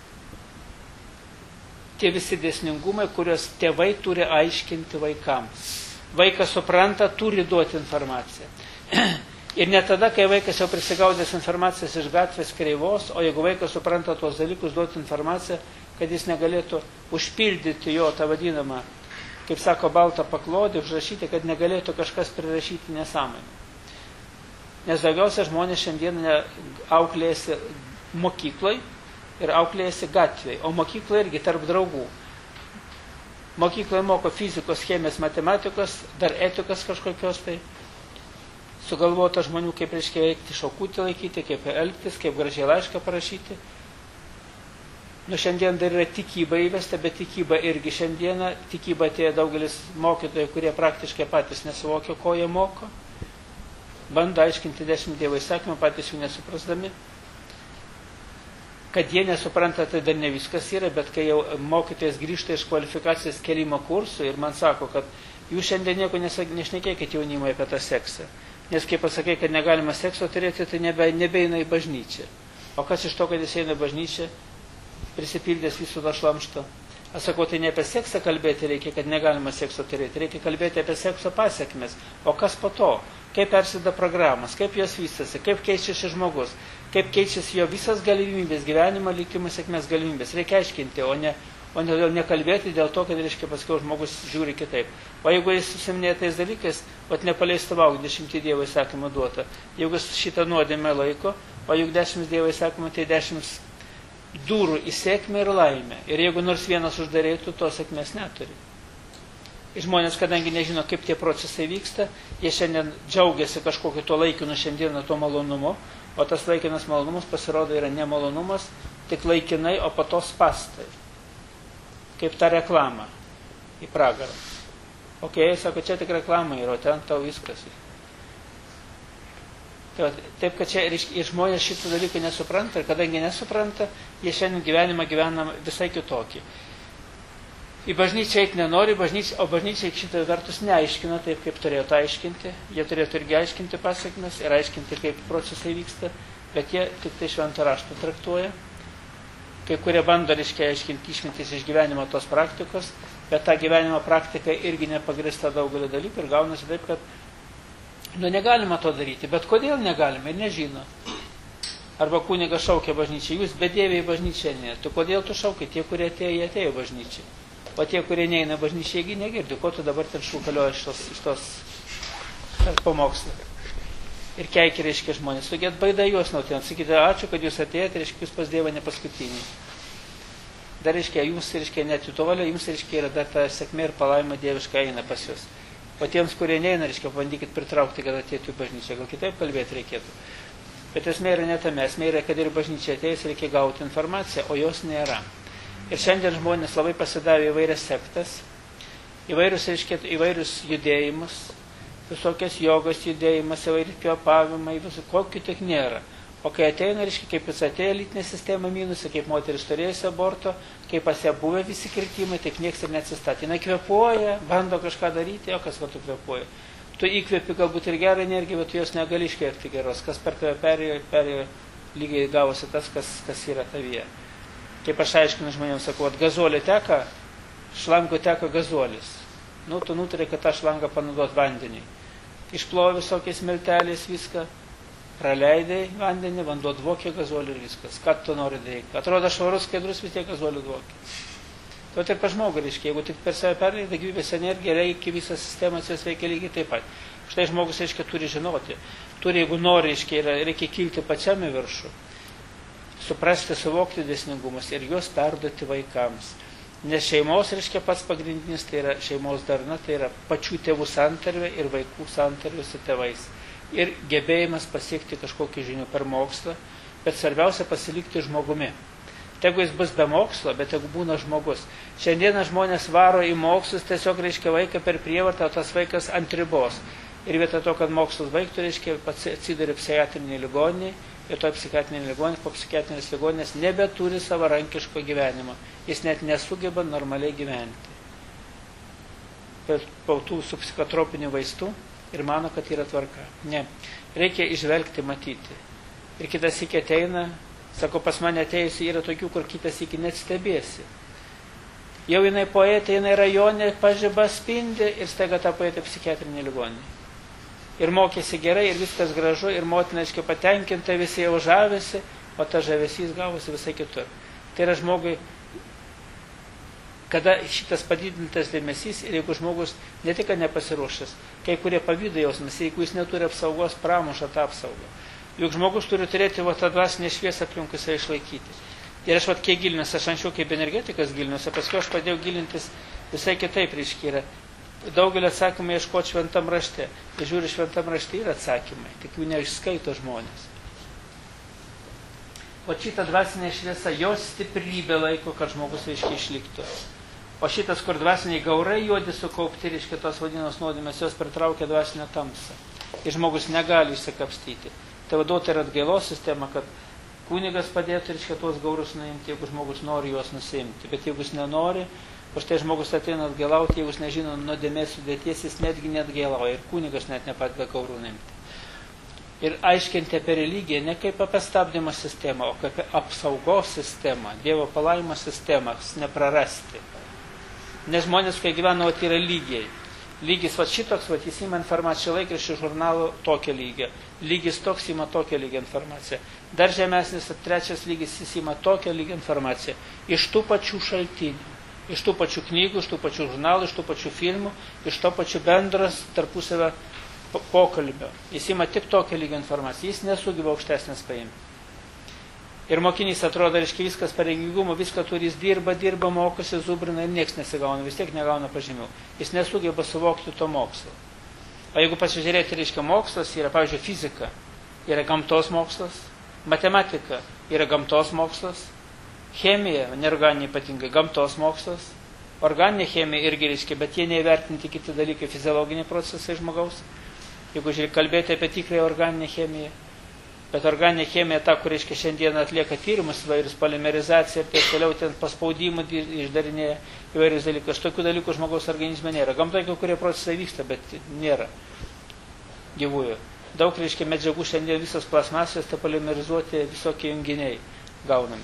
tie visi dėsningumai, kuriuos tėvai turi aiškinti vaikams. Vaikas supranta, turi duoti informaciją. Ir ne tada, kai vaikas jau prisigaudęs informacijos iš gatvės kreivos, o jeigu vaikas supranta tuos dalykus, duoti informaciją, kad jis negalėtų užpildyti jo tą vadinamą, kaip sako, baltą paklodę, užrašyti, kad negalėtų kažkas prirašyti nesąmonę. Nes daugiausia žmonės šiandien auklėjasi mokyklai ir auklėjasi gatvėje, o mokykloje irgi tarp draugų. Mokykloje moko fizikos, chemijos, matematikos, dar etikos kažkokios tai. Sugalvota žmonių, kaip reiškia veikti, šaukutį laikyti, kaip elgtis, kaip gražiai laišką parašyti. Nu, šiandien dar yra tikyba įvesta, bet tikyba irgi šiandieną, tikyba atėjo daugelis mokytojų, kurie praktiškai patys nesuvokia, ko jie moko. Bando aiškinti dešimt Dievo įsakymų, patys jų nesuprasdami. Kad jie nesupranta, tai dar ne viskas yra, bet kai jau mokytojas grįžta iš kvalifikacijos kelimo kursų ir man sako, kad jūs šiandien nieko nešnekėkit jaunimui apie tą seksą. Nes kai pasakai, kad negalima sekso turėti, tai nebe, nebeina į bažnyčią. O kas iš to, kad jis eina į bažnyčią? prisipildęs viso to šlamšto. Aš sakau, tai ne apie seksą kalbėti reikia, kad negalima sekso turėti, reikia kalbėti apie sekso pasiekmes. O kas po to? Kaip persida programos, kaip jos vystasi, kaip keičiasi žmogus, kaip keičiasi jo visas galimybės, gyvenimo likimo sėkmės galimybės. Reikia aiškinti, o ne, o ne nekalbėti dėl to, kad, reiškia, paskui žmogus žiūri kitaip. O jeigu jis susiminė tais dalykais, o nepaleista vauk, dešimtį Dievo įsakymų duota. Jeigu šitą nuodėmę laiko, o juk dešimt Dievo įsakymų, tai dešimt durų į sėkmę ir laimę. Ir jeigu nors vienas uždarėtų, to sėkmės neturi. Ir žmonės, kadangi nežino, kaip tie procesai vyksta, jie šiandien džiaugiasi kažkokiu tuo laikinu šiandieną tuo malonumu, o tas laikinas malonumas pasirodo yra ne malonumas, tik laikinai, o po to spastai. Kaip ta reklama į pragarą. Ok, sako, čia tik reklama yra, o ten tau viskas. Taip, kad čia ir žmonės šitą dalyką nesupranta, ir kadangi nesupranta, jie šiandien gyvenimą gyvena visai kitokį. Į bažnyčią eiti nenori, bažnyčia, o bažnyčia šitą vertus neaiškina taip, kaip turėtų aiškinti. Jie turėtų irgi aiškinti pasiekmes ir aiškinti, kaip procesai vyksta, bet jie tik tai šventą raštą traktuoja. Kai kurie bando, reiškia, aiškinti, išmintis iš gyvenimo tos praktikos, bet ta gyvenimo praktika irgi nepagrįsta daugelį dalykų ir gaunasi taip, kad nu, negalima to daryti. Bet kodėl negalima ir nežino. Arba kunigas šaukia bažnyčiai, jūs bedieviai bažnyčiai ne. Tu kodėl tu šaukai? Tie, kurie atėjo, jie atėjo bažnyčiai. O tie, kurie neina bažnyčiai, jie negirdi. Ko tu dabar ten šūkalioji iš tos, iš tos pamokslą? Ir keikė, reiškia, žmonės. Tokie atbaida juos nuo ten. Sakyti, ačiū, kad jūs atėjote, reiškia, jūs pas Dievą ne paskutiniai. Dar, reiškia, jums, reiškia, netitolė, jums, reiškia, yra dar ta sėkmė ir palaima dieviška eina pas jūs. O tiems, kurie neina, reiškia, bandykit pritraukti, kad atėtų į bažnyčią. Gal kitaip kalbėti reikėtų. Bet esmė yra ne tame. Esmė yra, kad ir bažnyčia atėjus reikia gauti informaciją, o jos nėra. Ir šiandien žmonės labai pasidavė įvairias sektas, įvairius, reiškia, įvairius judėjimus, visokias jogos judėjimas, įvairius kvėpavimai, visų, kokių tik nėra. O kai ateina, reiškia, kaip jis atėjo lytinė sistema minusai, kaip moteris turėjusi aborto, kaip pas ją buvę visi kirtimai, taip nieks ir neatsistatė. Jis kvėpuoja, bando kažką daryti, o kas va tu kvėpuoja. Tu įkvėpi galbūt ir gerą energiją, bet tu jos negali iškvėpti geros. Kas per tave perėjo, perėjo lygiai gavosi tas, kas, kas yra tavyje. Kaip aš aiškinu žmonėms, sakau, at gazolė teka, šlango teka gazolis. Nu, tu nutari, kad tą šlangą panaudot vandenį. Išplovi visokiais milteliais viską, praleidai vandenį, vanduo dvokė gazolį ir viskas. Ką tu nori daryti? Atrodo švarus, skaidrus, vis tiek gazolį dvokė. To ir pa žmogų, reiškia, jeigu tik per save perleidai gyvybės energiją, reikia visą sistemą, jos veikia lygiai taip pat. Štai žmogus, reiškia, turi žinoti. Turi, jeigu nori, reiškia, reikia kilti pačiam į viršų. Suprasti, suvokti dėsningumus ir juos perduoti vaikams. Nes šeimos, reiškia, pats pagrindinis, tai yra šeimos darna, tai yra pačių tėvų santarvė ir vaikų santarvė su tėvais. Ir gebėjimas pasiekti kažkokių žinių per mokslą, bet svarbiausia pasilikti žmogumi. Tegu jis bus be mokslo, bet tegu būna žmogus. Šiandieną žmonės varo į mokslus, tiesiog, reiškia, vaiką per prievartą, o tas vaikas ant ribos. Ir vietoj to, kad mokslas baigtų, reiškia, pats atsiduria psichiatrinėje ligoninėje, ir toj psichiatrinėje ligoninėje, po psichiatrinės ligoninės nebeturi savarankiško gyvenimo. Jis net nesugeba normaliai gyventi. Po tų su psichotropinių vaistų ir mano, kad yra tvarka. Ne. Reikia išvelgti, matyti. Ir kitas iki ateina, sako, pas mane atėjusi yra tokių, kur kitas iki net stebėsi. Jau jinai poetė, jinai rajonė, pažiba spindi ir staiga tą poetę psichiatrinė ligoninė. Ir mokėsi gerai, ir viskas gražu, ir motina, aiškiai, patenkinta, visi jau žavėsi, o ta žavesys gavosi visai kitur. Tai yra žmogui, kada šitas padidintas dėmesys, ir jeigu žmogus ne tik nepasiruošęs, kai kurie pavydo jausmas, jeigu jis neturi apsaugos, pramuša tą apsaugą. Juk žmogus turi turėti va, tą dvasinę šviesą aplinkui save išlaikyti. Ir aš vat kiek gilinuosi, aš anksčiau kaip energetikas gilinuosi, paskui aš pradėjau gilintis visai kitaip, reiškia, yra. Daugelį atsakymą ieškoti šventam rašte. Ir žiūri, šventam rašte yra atsakymai, tik jų neišskaito žmonės. O šitą dvasinę šviesą, jos stiprybė laiko, kad žmogus reiškia išliktų. O šitas, kur dvasiniai gaurai juodi sukaupti, reiškia tos vadinamos nuodėmės, jos pritraukia dvasinę tamsą. Ir žmogus negali išsikapstyti. Tai vadovai yra atgailos sistema, kad kunigas padėtų, reiškia, tuos gaurus nuimti, jeigu žmogus nori juos nusimti. Bet jeigu jis nenori, o štai žmogus ateina atgailauti, jeigu jis nežino nuodėmės sudėties, jis netgi neatgailauja ir kunigas net nepadeda gaurų nuimti. ir aiškinti apie religiją ne kaip apie stabdymo sistemą, o kaip apie apsaugos sistemą, Dievo palaimo sistemą, neprarasti. Nes žmonės, kai gyvena, vat, yra lygiai. Lygis vat šitoks, vat, jis ima informaciją laikraščių žurnalų tokio lygio. Lygis toks ima tokio lygio informaciją. Dar žemesnis, trečias lygis, jis ima tokio lygio informaciją. Iš tų pačių šaltinių. Iš tų pačių knygų, iš tų pačių žurnalų, iš tų pačių filmų, iš to pačių bendros tarpusavio pokalbio. Jis ima tik tokio lygio informaciją. Jis nesugeba aukštesnės paimti. Ir mokinys atrodo, reiškia, viskas pareigingumo, viską turi, jis dirba, dirba, mokosi, zubrina ir nieks nesigauna, vis tiek negauna pažymių. Jis nesugeba suvokti to mokslo. O jeigu pasižiūrėti, reiškia, mokslas yra, pavyzdžiui, fizika, yra gamtos mokslas, matematika yra gamtos mokslas, chemija, neorganinė ypatingai, gamtos mokslas, organinė chemija irgi, reiškia, bet jie neįvertinti kiti dalykai, fiziologiniai procesai žmogaus. Jeigu žiūrėk, kalbėti apie tikrąją organinę chemiją, bet organinė chemija, ta, kur, reiškia, šiandien atlieka tyrimus, įvairius polimerizaciją ir taip toliau, ten paspaudimų išdarinėja įvairius dalykus. Tokių dalykų žmogaus organizme nėra. Gamtoje kai kurie procesai vyksta, bet nėra gyvųjų. Daug, reiškia, medžiagų šiandien visos plasmasijos, tai polimerizuoti visokie junginiai gaunami.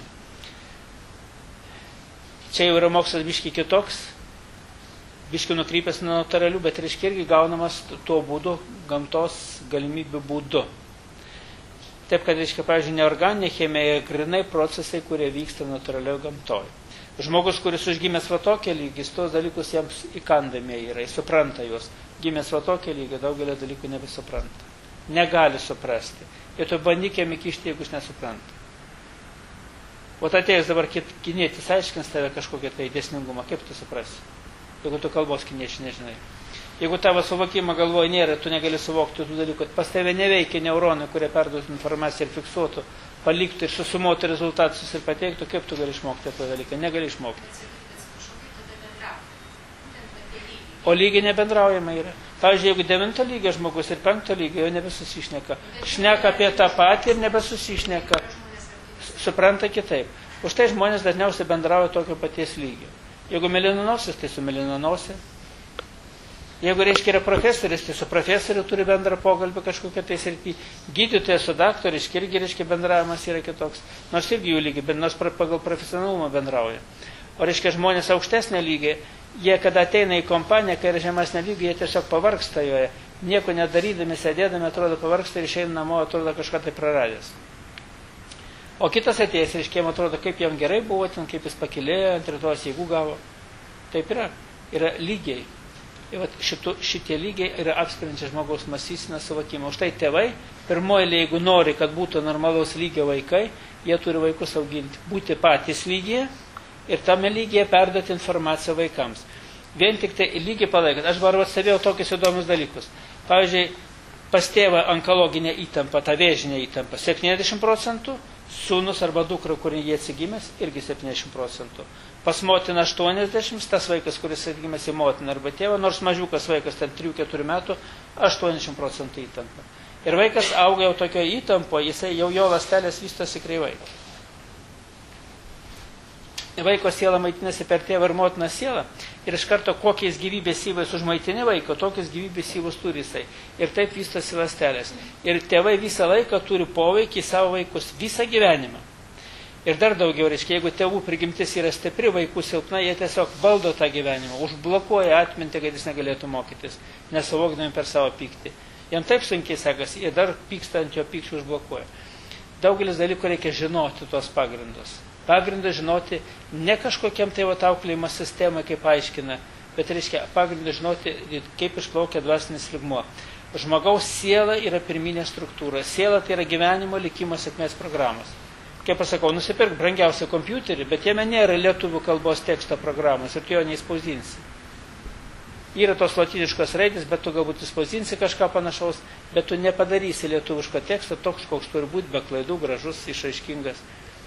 Čia jau yra mokslas biški kitoks, biški nukrypęs nuo natūralių, bet, reiškia, irgi gaunamas tuo būdu, gamtos galimybių būdu. Taip, kad, reiškia, pavyzdžiui, neorganinė chemija, grinai procesai, kurie vyksta natūralioje gamtoje. Žmogus, kuris užgimęs va tokia lygis, tos dalykus jiems įkandami yra, jis supranta juos. Gimęs va tokia lygio, daugelio dalykų nebesupranta. Negali suprasti. Ir tu bandyk jam įkišti, jeigu jis nesupranta. O atėjęs dabar kinietis aiškins tave kažkokią tai dėsningumą, kaip tu suprasi, jeigu tu kalbos kiniečių nežinai. Jeigu tavo suvokimo galvoje nėra, tu negali suvokti tų dalykų, pas tave neveikia neuronai, kurie perduotų informaciją ir fiksuotų, paliktų ir susumuotų rezultatus ir pateiktų, kaip tu gali išmokti tą dalyką? Negali išmokti. O lygiai nebendraujama yra. Pavyzdžiui, jeigu devinto lygio žmogus ir penkto lygio jau nebesusišneka. Šneka apie tą patį ir nebesusišneka. Supranta kitaip. Už tai žmonės dažniausiai bendrauja tokio paties lygio. Jeigu melinanosis, tai su melinanosis. Jeigu, reiškia, yra profesorius, tai su profesoriu turi bendrą pokalbį kažkokią tai srity. Gydytojas su daktaru, irgi, reiškia, bendravimas yra kitoks. Nors irgi jų lygiai, bet nors pagal profesionalumą bendrauja. O, reiškia, žmonės aukštesnio lygiai, jie, kada ateina į kompaniją, kai yra žemesnio lygiai, jie tiesiog pavargsta joje. Nieko nedarydami, sėdėdami, atrodo pavargsta ir išeina namo, atrodo kažką tai praradęs. O kitas atėjęs, reiškia, atrodo, kaip jam gerai buvo, ten, kaip jis pakilėjo, ant rytojos jėgų gavo. Taip yra. Yra lygiai. Ir šitų, šitie lygiai yra apsprendžia žmogaus mąstyseną suvokimą. Už tai tėvai, pirmoji, jeigu nori, kad būtų normalaus lygio vaikai, jie turi vaikus auginti, būti patys lygiai ir tame lygiai perduoti informaciją vaikams. Vien tik tai lygiai palaikant. Aš varvat stebėjau tokius įdomius dalykus. Pavyzdžiui, pas tėvą onkologinė įtampa, ta vėžinė įtampa, septyniasdešimt procentų, sūnus arba dukra, kurį jie atsigimęs, irgi septyniasdešimt procentų. Pas motiną aštuoniasdešimt, tas vaikas, kuris atgimęs į motiną arba tėvą, nors mažiukas vaikas, ten trijų keturių metų, aštuoniasdešimt procentų įtampa. Ir vaikas auga jau tokio įtampo, jisai jau jo ląstelės vystosi kreivai. Vaiko siela maitinasi per tėvą ir motiną sielą. Ir iš karto kokiais gyvybės syvais užmaitinė vaiko, tokius gyvybės syvus turi jisai. Ir taip vystosi ląstelės. Ir tėvai visą laiką turi poveikį savo vaikus, visą gyvenimą. Ir dar daugiau, reiškia, jeigu tėvų prigimtis yra stipri, vaikų silpna, jie tiesiog valdo tą gyvenimą, užblokuoja atmintį, kad jis negalėtų mokytis, nesuvokdami per savo pyktį. Jam taip sunkiai sekasi, jie dar pyksta ant jo pykčių užblokuoja. Daugelis dalykų reikia žinoti tuos pagrindus. Pagrindą žinoti ne kažkokiam tai auklėjimo sistemai, kaip aiškina, bet reiškia pagrindą žinoti, kaip išplaukia dvasinis lygmuo. Žmogaus siela yra pirminė struktūra. Siela tai yra gyvenimo likimo sėkmės programos. Kaip aš sakau, nusipirk brangiausią kompiuterį, bet jame nėra lietuvių kalbos teksto programos ir tu jo neįspausdinsi. Yra tos latiniškos raidės, bet tu galbūt įspausdinsi kažką panašaus, bet tu nepadarysi lietuviško teksto toks, koks turi būti, be klaidų, gražus, išraiškingas.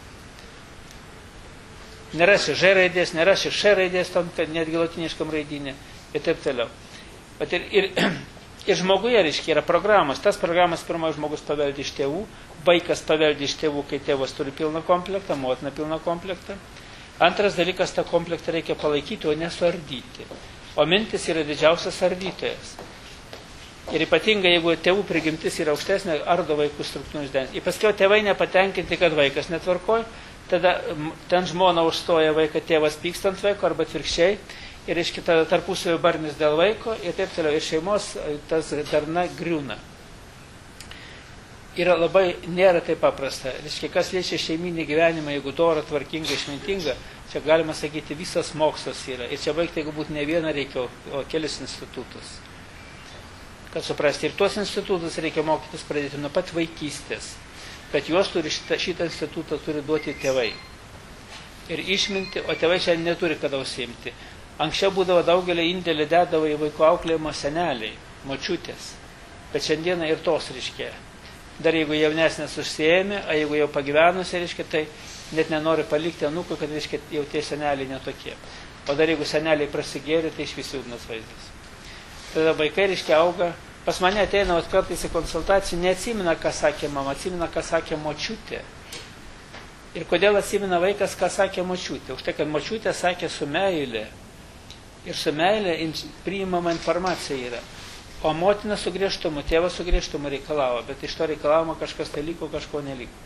Nerasi Ž raidės, nerasi Š raidės, tam, netgi latiniškam raidinė ir taip toliau. Bet ir, ir, ir žmoguje, reiškia, yra programos. Tas programas pirmas žmogus paveldi iš tėvų, vaikas paveldi iš tėvų, kai tėvas turi pilną komplektą, motina pilną komplektą. Antras dalykas, tą komplektą reikia palaikyti, o nesuardyti. O mintis yra didžiausias ardytojas. Ir ypatingai, jeigu tėvų prigimtis yra aukštesnė, ardo vaikų struktūrinius derinius. Ir paskiau tėvai nepatenkinti, kad vaikas netvarkoj, tada ten žmona užstoja vaiką, tėvas pyksta ant vaiko arba atvirkščiai. Ir iš kita tarpusavio barnis dėl vaiko ir taip toliau. Ir šeimos tas darna griūna. Yra labai, nėra taip paprasta. Reiškia, kas liečia šeiminį gyvenimą, jeigu dora, tvarkinga, išmintinga, čia galima sakyti, visas mokslas yra. Ir čia baigti, jeigu būtų ne vieną reikia, o kelis institutus. Kad suprasti, ir tuos institutus reikia mokytis pradėti nuo pat vaikystės. Bet juos turi šitą, šitą institutą turi duoti tėvai. Ir išminti, o tėvai šiandien neturi kada užsiimti. Anksčiau būdavo daugelį indėlį dedavo į vaiko auklėjimo seneliai, močiutės. Bet šiandieną ir tos reiškia. Dar jeigu jaunesnės užsiėmė, o jeigu jau pagyvenusi, reiškia, tai net nenori palikti anūkų, kad reiškia, jau tie seneliai netokie. O dar jeigu seneliai prasigėrė, tai iš vis liūdnas vaizdas. Tada vaikai, reiškia, auga. Pas mane ateina vat kartais į konsultaciją, neatsimena, ką sakė mama, atsimena, ką sakė močiutė. Ir kodėl atsimena vaikas, ką sakė močiutė? Už tai, kad močiutė sakė su meilė. Ir su meilė priimama informacija yra. O motina su griežtumu, tėvas su griežtumu reikalavo, bet iš to reikalavimo kažkas tai liko, kažko neliko.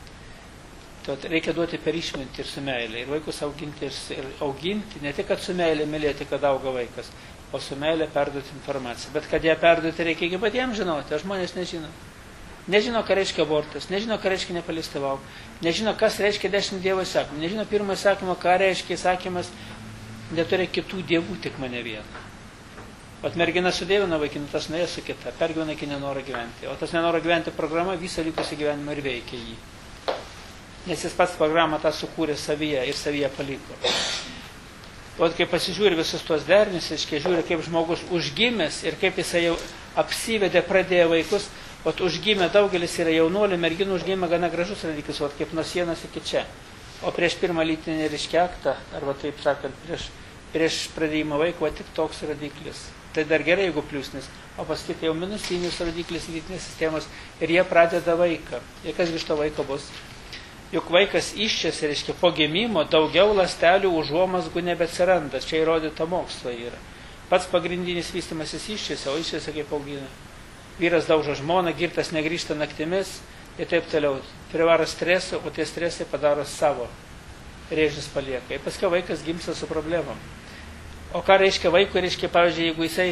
Tad reikia duoti per išmintį ir su meilė. Ir vaikus auginti ir, ir auginti, ne tik, kad su meilė mylėti, kad auga vaikas, o su meilė perduoti informaciją. Bet kad ją perduoti reikia iki patiems žinoti, o žmonės nežino. Nežino, ką reiškia abortas, nežino, ką reiškia nepaliesti vauk, nežino, kas reiškia dešimt dievo įsakymų, nežino pirmo įsakymo, ką reiškia įsakymas, neturi kitų dievų, tik mane vieną. O mergina sudėvina vaikinų, tas nuėjo su kita, pergyvena iki nenoro gyventi. O tas nenoro gyventi programa visą likusį gyvenimą ir veikia jį. Nes jis pats programą tą sukūrė savyje ir savyje paliko. O kai pasižiūri visus tuos derinius, iškai žiūri, kaip žmogus užgimęs ir kaip jisai jau apsivedė, pradėjo vaikus, o užgimę daugelis yra jaunuolių, merginų užgimę gana gražus radiklis, o kaip nuo sienos iki čia. O prieš pirmą lytinį reiškia aktą, arba taip sakant, prieš, prieš pradėjimą vaiko, o tik toks radiklis. Tai dar gerai, jeigu pliusnis, o paskui jau minusinius radiklis lytinės sistemos ir jie pradeda vaiką. Ir kas iš to vaiko bus? Juk vaikas iščias, reiškia, po gimimo daugiau ląstelių užuomazgų nebeatsiranda. Čia įrodyta mokslo yra. Pats pagrindinis vystymasis iščiasi, o iščiasi kaip augina. Vyras daužo žmoną, girtas negrįžta naktimis ir taip toliau. Privaro stresą, o tie stresai padaro savo. Rėžis palieka. Ir paskui vaikas gimsta su problemom. O ką reiškia vaikui, reiškia, pavyzdžiui, jeigu jisai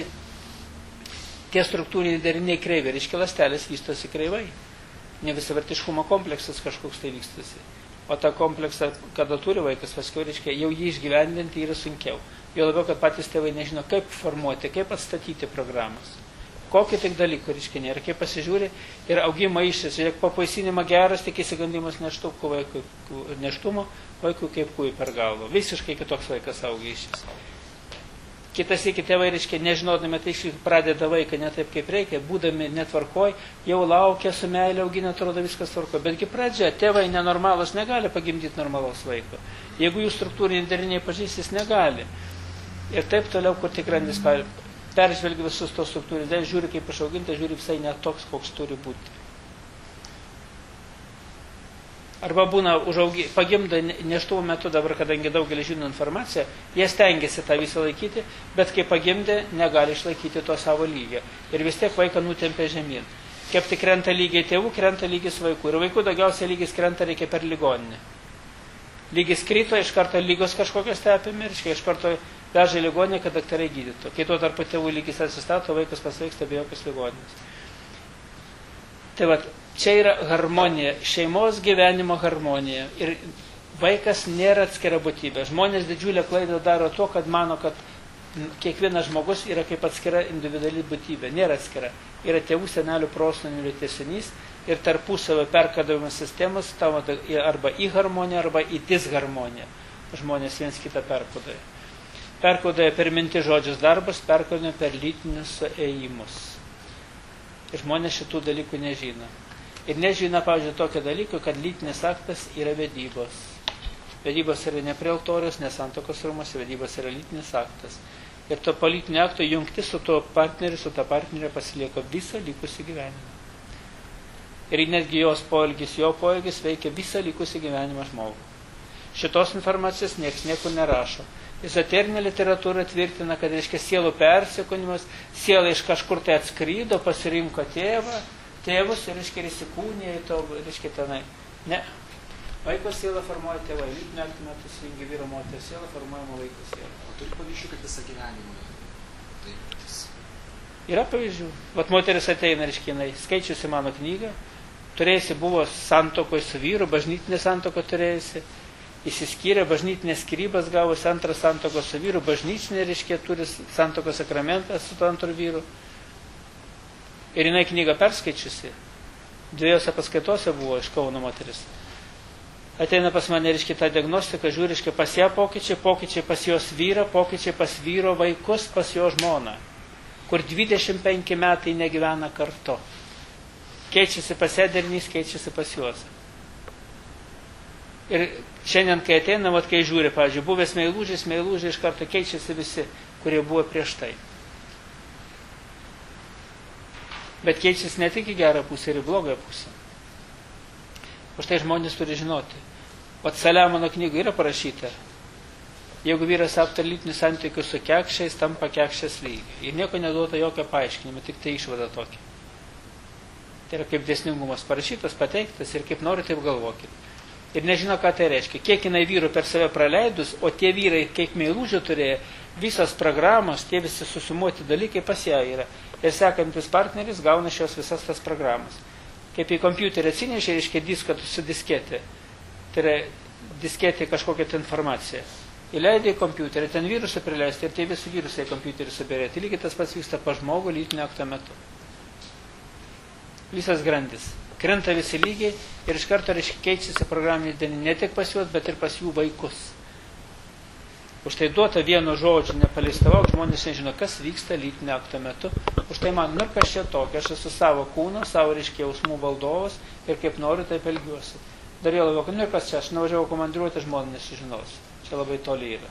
tie struktūriniai deriniai kreivai, reiškia, ląstelės vystosi kreivai. Nevisavertiškumo kompleksas kažkoks tai vykstasi. O tą kompleksą, kada turi vaikas, paskiau, reiškia, jau jį išgyvendinti yra sunkiau. Jo labiau, kad patys tėvai nežino, kaip formuoti, kaip atstatyti programas. Kokį tik dalykų, reiškia, nėra. Kaip pasižiūri ir augimo išsis. Jeigu papaisinimą geras, tik įsigandimas neštumo vaikui, neštumo vaikui kaip kūjų per galvą. Visiškai kitoks vaikas auga išsis. Kitas iki tėvai, reiškia, nežinodami, tai pradeda vaiką ne taip, kaip reikia, būdami netvarkoj, jau laukia su meilė augina, atrodo viskas tvarko. Betgi pradžia, tėvai nenormalus negali pagimdyti normalaus vaiko. Jeigu jų struktūriniai deriniai pažįsti, jis negali. Ir taip toliau, kur tik randis peržvelgia visus tos struktūrinius, žiūri kaip išauginta, žiūri visai ne toks, koks turi būti. Arba būna užaugi, pagimdo neštumo metu, dabar, kadangi daugelis žino informaciją, jie stengiasi tą visą laikyti, bet kai pagimdė, negali išlaikyti to savo lygio. Ir vis tiek vaiką nutempia žemyn. Kaip tik krenta lygiai tėvų, krenta lygis vaikų. Ir vaikų daugiausiai lygis krenta reikia per ligoninę. Lygis krito, iš karto lygos kažkokios tepėme, ir iš karto veža į ligoninę, kad daktarai gydytų. Kai tuo tarpu tėvų lygis atsistato, vaikas pasveiksta be jokios ligoninės. Tai va, čia yra harmonija, šeimos gyvenimo harmonija. Ir vaikas nėra atskira būtybė. Žmonės didžiulę klaidą daro to, kad mano, kad kiekvienas žmogus yra kaip atskira individuali būtybė. Nėra atskira. Yra tėvų, senelių, prosenelių tęsinys ir tarpusavio perkadavimo sistemos arba į harmoniją, arba į disharmoniją. Žmonės viens kitą perkodoja. Perkodoja per minti žodžius darbus, perkodoja per lytinius ėjimus. Ir žmonės šitų dalykų nežino. Ir nežino, pavyzdžiui, tokio dalyko, kad lytinis aktas yra vedybos. Vedybos yra ne prie altoriaus, ne santuokos rūmuose, vedybos yra lytinis aktas. Ir to politinio akto jungti su tuo partneriu, su ta partnerė pasilieka visą likusį gyvenimą. Ir netgi jos poelgis, jo poelgis veikia visą likusį gyvenimą žmogų. Šitos informacijos nieks niekur nerašo. Ezoterinė literatūra tvirtina, kad, reiškia, sielų persikūnimas, siela iš kažkur tai atskrydo, pasirinko tėvą, tėvus ir, reiškia, įsikūnė į to, reiškia, tenai. Ne. Vaiko siela formuoja tėvai. Lytinių aktų metų slingi vyro moters siela formuojama vaiko siela. O turi pavyzdžių, kad visą gyvenimą taip tis. Yra pavyzdžių. Vat moteris ateina, reiškia, jinai skaičiusi mano knygą, turėjusi buvo santuokoje su vyru, bažnytinė santuoka turėjusi, įsiskyrė, bažnytinės skyrybas gavusi, antrą santuoką su vyru, bažnytinė, reiškia, turi santuokos sakramentą su to antru vyru. Ir jinai knygą perskaičiusi. Dviejose paskaitose buvo iš Kauno moteris. Ateina pas mane, reiškia, tą diagnostiką, žiūri, reiškia, pas ją pokyčiai, pokyčiai pas jos vyrą, pokyčiai pas vyro vaikus, pas jo žmoną, kur dvidešimt penki metai negyvena kartu. Keičiasi pas ją derinys, keičiasi pas juos. Ir šiandien, kai ateina, vat, kai žiūri, pavyzdžiui, buvęs meilužis, meilužiai iš karto keičiasi visi, kurie buvo prieš tai. Bet keičiasi ne tik į gerą pusę, ir į blogą pusę. Už tai žmonės turi žinoti. O Saliamono knygoje yra parašyta, jeigu vyras aptar lytinius santykius su kekščiais, tampa kekščias lygiai. Ir nieko neduota jokio paaiškinimo, tik tai išvada tokia. Tai yra kaip dėsningumas parašytas, pateiktas ir kaip nori, taip galvokit. Ir nežino, ką tai reiškia. Kiek jinai vyrų per save praleidus, o tie vyrai, kiek meilužių turėjo, visos programos, tie visi susumuoti dalykai pas ją yra. Ir sekantis partneris gauna šios visas tas programas. Kaip į kompiuterį atsinešė, reiškia diską su disketė. Tai yra disketė kažkokia informacija. Įleidė į kompiuterį, ten virusą prileisti ir tie visi virusai į kompiuterį subėrė. Tai lygiai tas pats vyksta pa žmogų lytinio akto metu. Visas grandis. Krenta visi lygiai ir iš karto keičiasi programinis dienį ne tik pas juos, bet ir pas jų vaikus. Už tai duota vieno žodžio nepaleistavauk, žmonės nežino, kas vyksta lytinio akto metu. Už tai man, nu kas čia tokia, aš esu savo kūno, savo, reiškia, jausmų valdovas ir kaip noriu, taip elgiuosi. Dar jau labiau, nu kas čia, aš nuvažiavau komandiruoti, žmonės nesužinos. Čia labai toli yra.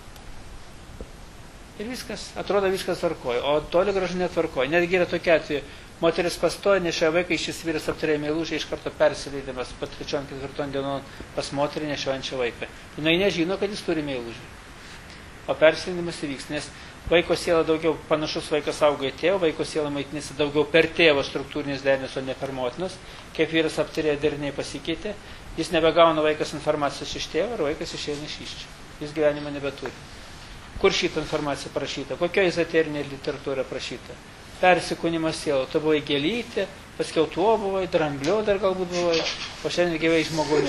Ir viskas, atrodo viskas tvarkoja, o toli gražu netvarkoja. Netgi yra tokia atveju, moteris pastoja, nešioja vaiką, šis vyras aptarė meilužį, iš karto persileidimas, pat trečiom ketvirtom dienom pas moterį nešiojančią vaiką. Jinai nežino, kad jis turi meilužį. O persileidimas įvyks, nes vaiko siela daugiau panašus vaikas auga į tėvą, vaiko siela maitinasi daugiau per tėvo struktūrinis derinius, o ne per motinos. Kaip vyras aptarė, deriniai pasikeitė, jis nebegauna vaikas informacijos iš tėvo ir vaikas išeina iš čia. Jis gyvenimo nebeturi. Kur šitą informaciją prašyta? Kokioje ezoterinė literatūra prašyta? Persikūnimas sielo. Tu buvai gėlytė, paskiau tuo buvai, drambliu dar galbūt buvai, o šiandien gyvai žmogumi.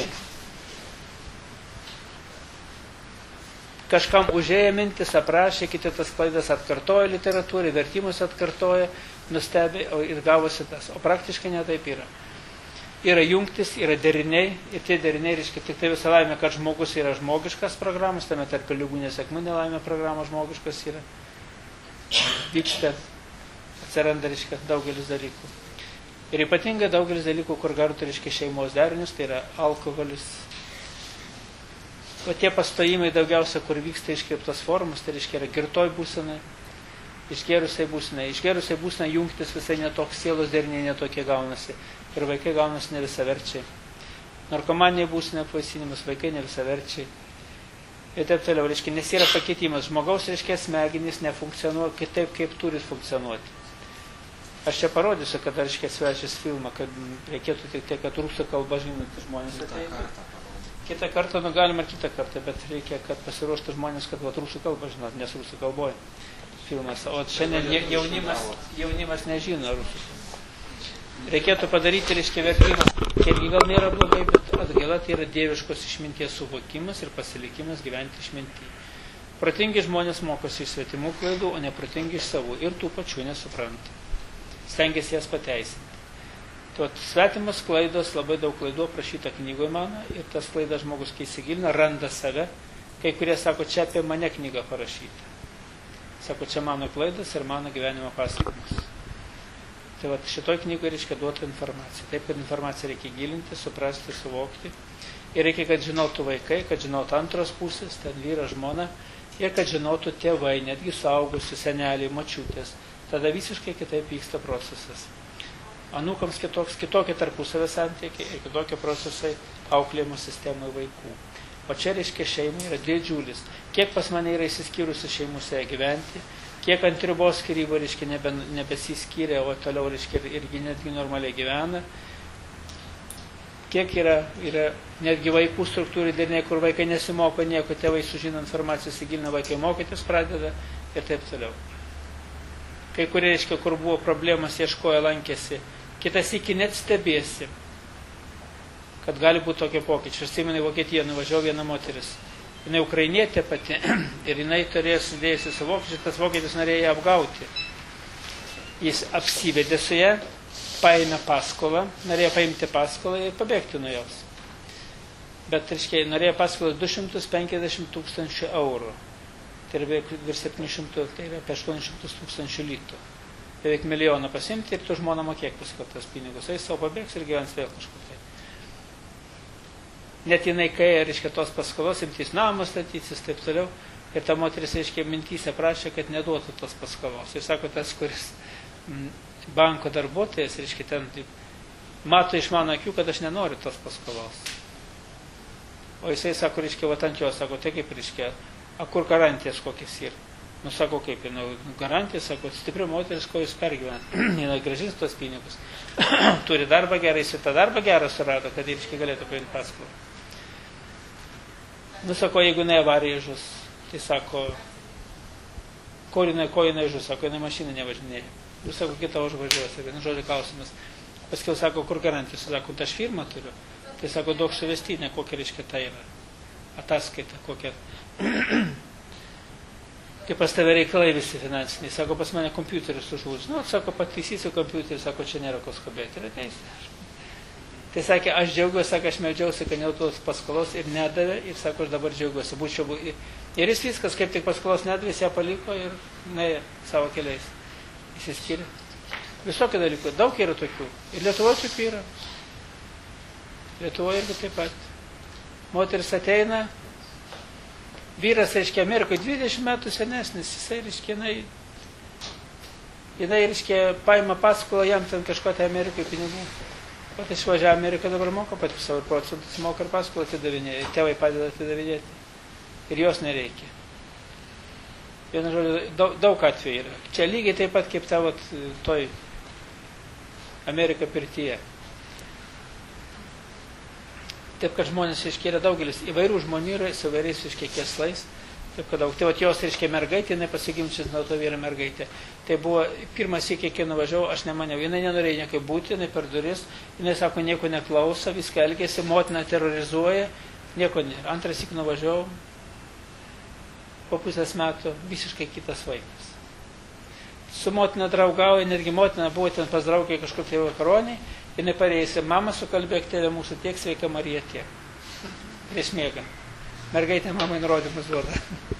Kažkam užėjo mintis, aprašė, kiti tas klaidas atkartoja literatūrai, vertimus atkartoja, nustebė ir gavosi tas. O praktiškai ne taip yra. Yra jungtis, yra deriniai ir tie deriniai reiškia tik tai visą laimę, kad žmogus yra žmogiškas programas, tame tarp ligų nesėkmų nelaimė programos žmogiškas yra. Vyksta, atsiranda reiškia daugelis dalykų. Ir ypatingai daugelis dalykų, kur gartų reiškia šeimos derinius, tai yra alkoholis. O tie pastojimai daugiausia, kur vyksta iškreiptos formos, tai reiškia yra girtoj būsenai, išgerusiai būsenai. Išgerusiai būsenai jungtis visai netoks, sielos deriniai netokie gaunasi. Ir vaikai gaunasi ne visaverčiai. Narkomanija būsenai apvaisinimas, vaikai ne visaverčiai. Ir taip toliau, reiškia, nes yra pakeitimas. Žmogaus, reiškia, smegenys nefunkcionuoja kitaip, kaip turi funkcionuoti. Aš čia parodysiu, kad, reiškia, svečias filmą, kad reikėtų tik tai, kad rusų kalba žinantys žmonės ateitų. Kitą kartą, nu galima ir kitą kartą, bet reikia, kad pasiruoštų žmonės, kad vat, rusų kalbą žinot, nes rusų kalboje filmas. O šiandien jaunimas, jaunimas nežino rusų. Reikėtų padaryti, reiškia, vertimą. Irgi gal nėra blogai, bet atgaila tai yra dieviškos išminties suvokimas ir pasilikimas gyventi išmintyje. Protingi žmonės mokosi iš svetimų klaidų, o neprotingi iš savų ir tų pačių nesupranta. Stengiasi jas pateisinti. Tuot svetimas klaidos, labai daug klaidų aprašyta knygoje mano ir tas klaidas žmogus, kai įsigilina, randa save. Kai kurie sako, čia apie mane knyga parašyta. Sako, čia mano klaidas ir mano gyvenimo pasekmės. Tai va, šitoj knygoje reiškia duoti informaciją. Taip, kad informaciją reikia gilinti, suprasti, suvokti. Ir reikia, kad žinotų vaikai, kad žinotų antros pusės, ten vyras, žmona, ir kad žinotų tėvai, netgi suaugusių, seneliai, močiutės. Tada visiškai kitaip vyksta procesas. Anūkams kitoks, kitokie tarpusavio santykiai ir kitokie procesai auklėjimo sistemai vaikų. O čia, reiškia, šeima yra didžiulis. Kiek pas mane yra įsiskyrusi šeimose gyventi, kiek ant ribos skyrybų, reiškia, nebe, nebesiskyrė, o toliau, reiškia, irgi netgi normaliai gyvena. Kiek yra, yra netgi vaikų struktūrų deriniai, kur vaikai nesimoko nieko, tėvai sužino informaciją, įsigilina, vaikai mokytis pradeda ir taip toliau. Kai kurie, reiškia, kur buvo problemas, ieškojo, lankėsi, kitas iki net stebėsi, kad gali būti tokie pokyčiai. Aš atsimenu, į Vokietiją nuvažiavo viena moteris. Jinai ukrainietė pati ir jinai turėjo sudėjusi su vokiečiu, tas vokietis norėjo ją apgauti. Jis apsivedė su ją, paėmė paskolą, norėjo paimti paskolą ir pabėgti nuo jos. Bet, reiškia, norėjo paskolą du šimtus penkiasdešimt tūkstančių eurų. Tai yra beveik virš septynių šimtų, tai yra apie aštuonis šimtus tūkstančių litų. Beveik milijoną pasimti ir tu žmona mokėk paskui tas pinigus. Eis savo pabėgs ir gyvens vėl kažkur tai. Net jinai, kai, reiškia, tos paskolos, imtys namus statysis, taip toliau. Ir ta moteris, reiškia, mintyse prašė, kad neduotų tos paskolos. Ir sako, tas, kuris m, banko darbuotojas, reiškia, ten mato iš mano akių, kad aš nenoriu tos paskolos. O jisai sako, reiškia, va ant jo, sako, tai kaip, reiškia, a kur garantijas kokias yra? Nu, sako, kaip, nu, garantijas, sako, stipri moteris, ko jūs pergyvenat. Jinai grąžins tos pinigus. Turi darbą gerą, jis tą darbą gerą surado, kad, reiškia, galėtų paimti paskolą. Nu, sako, jeigu ne avarija žus, tai sako, ko jinai, ko jinai žus, sako, jinai mašiną nevažinėja. Ir sako, kitą užvažiuosi, vienu žodžiu klausimas. Paskiau sako, kur garantijos, sako, aš firmą turiu. Tai sako, daug suvestinė, kokia, reiškia, tai yra. Ataskaita, kokia. Kaip pas tave reikalai visi finansiniai. Sako, pas mane kompiuteris užlūdž. Nu, sako, pataisysiu kompiuterį, sako, čia nėra ko skubėti. Ir ateisi. Tai sakė, aš džiaugiuosi, sako, aš meldžiausi, kad neautos paskolos ir nedavė. Ir sako, aš dabar džiaugiuosi. Būčiau, ir jis viskas, kaip tik paskolos nedavė, jis ją paliko ir nuėjo savo keliais. Įsiskyrė. Visokių dalykų. Daug yra tokių. Ir Lietuvoje tokių yra. Lietuvoje irgi taip pat. Moteris ateina. Vyras, reiškia, Amerikoje dvidešimt metų senesnis, jisai, reiškia, jinai, jinai, reiškia, paima paskolą, jam ten kažko tai Amerikoje pinigų. O tai išvažiavo Ameriką, dabar moka pati savo procentus, moka ir paskolą atidavinėja, tėvai padeda atidavinėti. Ir jos nereikia. Vienu žodžiu, daug, daug atvejų yra. Čia lygiai taip pat kaip tavo toj Amerika pirtyje. Taip, kad žmonės, reiškia, yra daugelis įvairių žmonių yra su įvairiais, reiškia, kėslais. Taip, kad daug. Tai vat jos, reiškia, mergaitė, jinai pasigimčys nuo to vyra mergaitė. Tai buvo pirmas sykį, kai nuvažiavau, aš nemaniau. Jinai nenorėjo niekaip būti, jinai per duris. Jinai sako, nieko neklauso, viską elgėsi, motina terrorizuoja, nieko nėra. Antras sykį nuvažiavau, po pusės metų visiškai kitas vaikas. Su motina draugauja, netgi motina buvo ten pas draugė kažkur tai vakaroniai. Jinai parėjusi, mama sukalbėk tėvė mūsų tiek, sveika Marija tiek. Prieš miegant. Mergaitė mamai nurodymus duoda.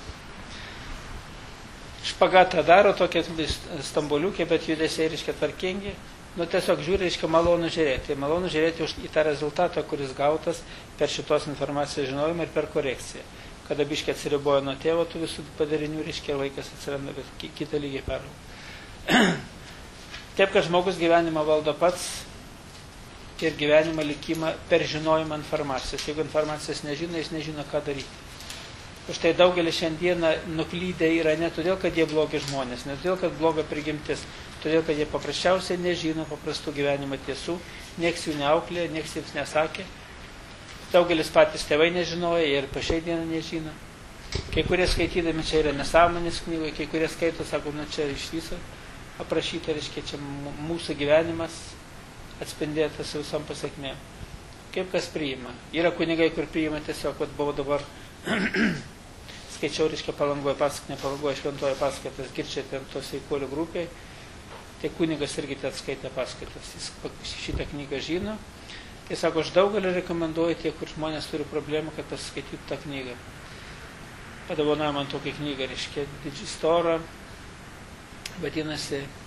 Špagatą daro, tokie stamboliukė, bet judesiai, reiškia, tvarkingi. Nu, tiesiog žiūri, reiškia, malonu žiūrėti. Tai malonu žiūrėti už į tą rezultatą, kuris gautas per šitos informacijos žinojimą ir per korekciją. Kada biškiai atsiribojo nuo tėvo, tų visų padarinių, reiškia, vaikas atsiranda, bet kitą lygiai perauga. Taip, kad žmogus gyvenimą valdo pats, ir gyvenimo likimą per žinojimą informacijos. Jeigu informacijos nežino, jis nežino, ką daryti. Už tai daugelis šiandieną nuklydę yra ne todėl, kad jie blogi žmonės, ne todėl, kad bloga prigimtis, todėl, kad jie paprasčiausiai nežino paprastų gyvenimo tiesų, nieks jų neauklė, nieks jiems nesakė. Daugelis patys tėvai nežinoja ir pa šiai dieną nežino. Kai kurie skaitydami čia yra nesąmonės knygoje, kai kurie skaito, sako, nu čia iš viso aprašyta, reiškia, čia mūsų gyvenimas atspindėtas visom pasakmėm. Kaip kas priima. Yra kunigai, kur priima tiesiog, kad buvo dabar skaičiau, reiškia, Palangoje paskaitinę, Palangoje šventoje paskaitas, girčiai ten tos sveikuolių grupiai. Tai kunigas irgi ten skaitė paskaitas. Jis šitą knygą žino. Tai sako, aš daugelį rekomenduoju tie, kur žmonės turi problemų, kad pasiskaitytų tą knygą. Padovanojo man tokią knygą, reiškia, didžiai storą, vadinasi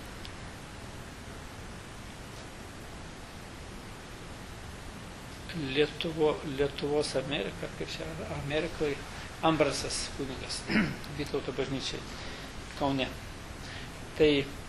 Lietuvo, Lietuvos Amerika, kaip čia Amerikoje, Ambrasas kunigas, Vytauto bažnyčiai, Kaune. Tai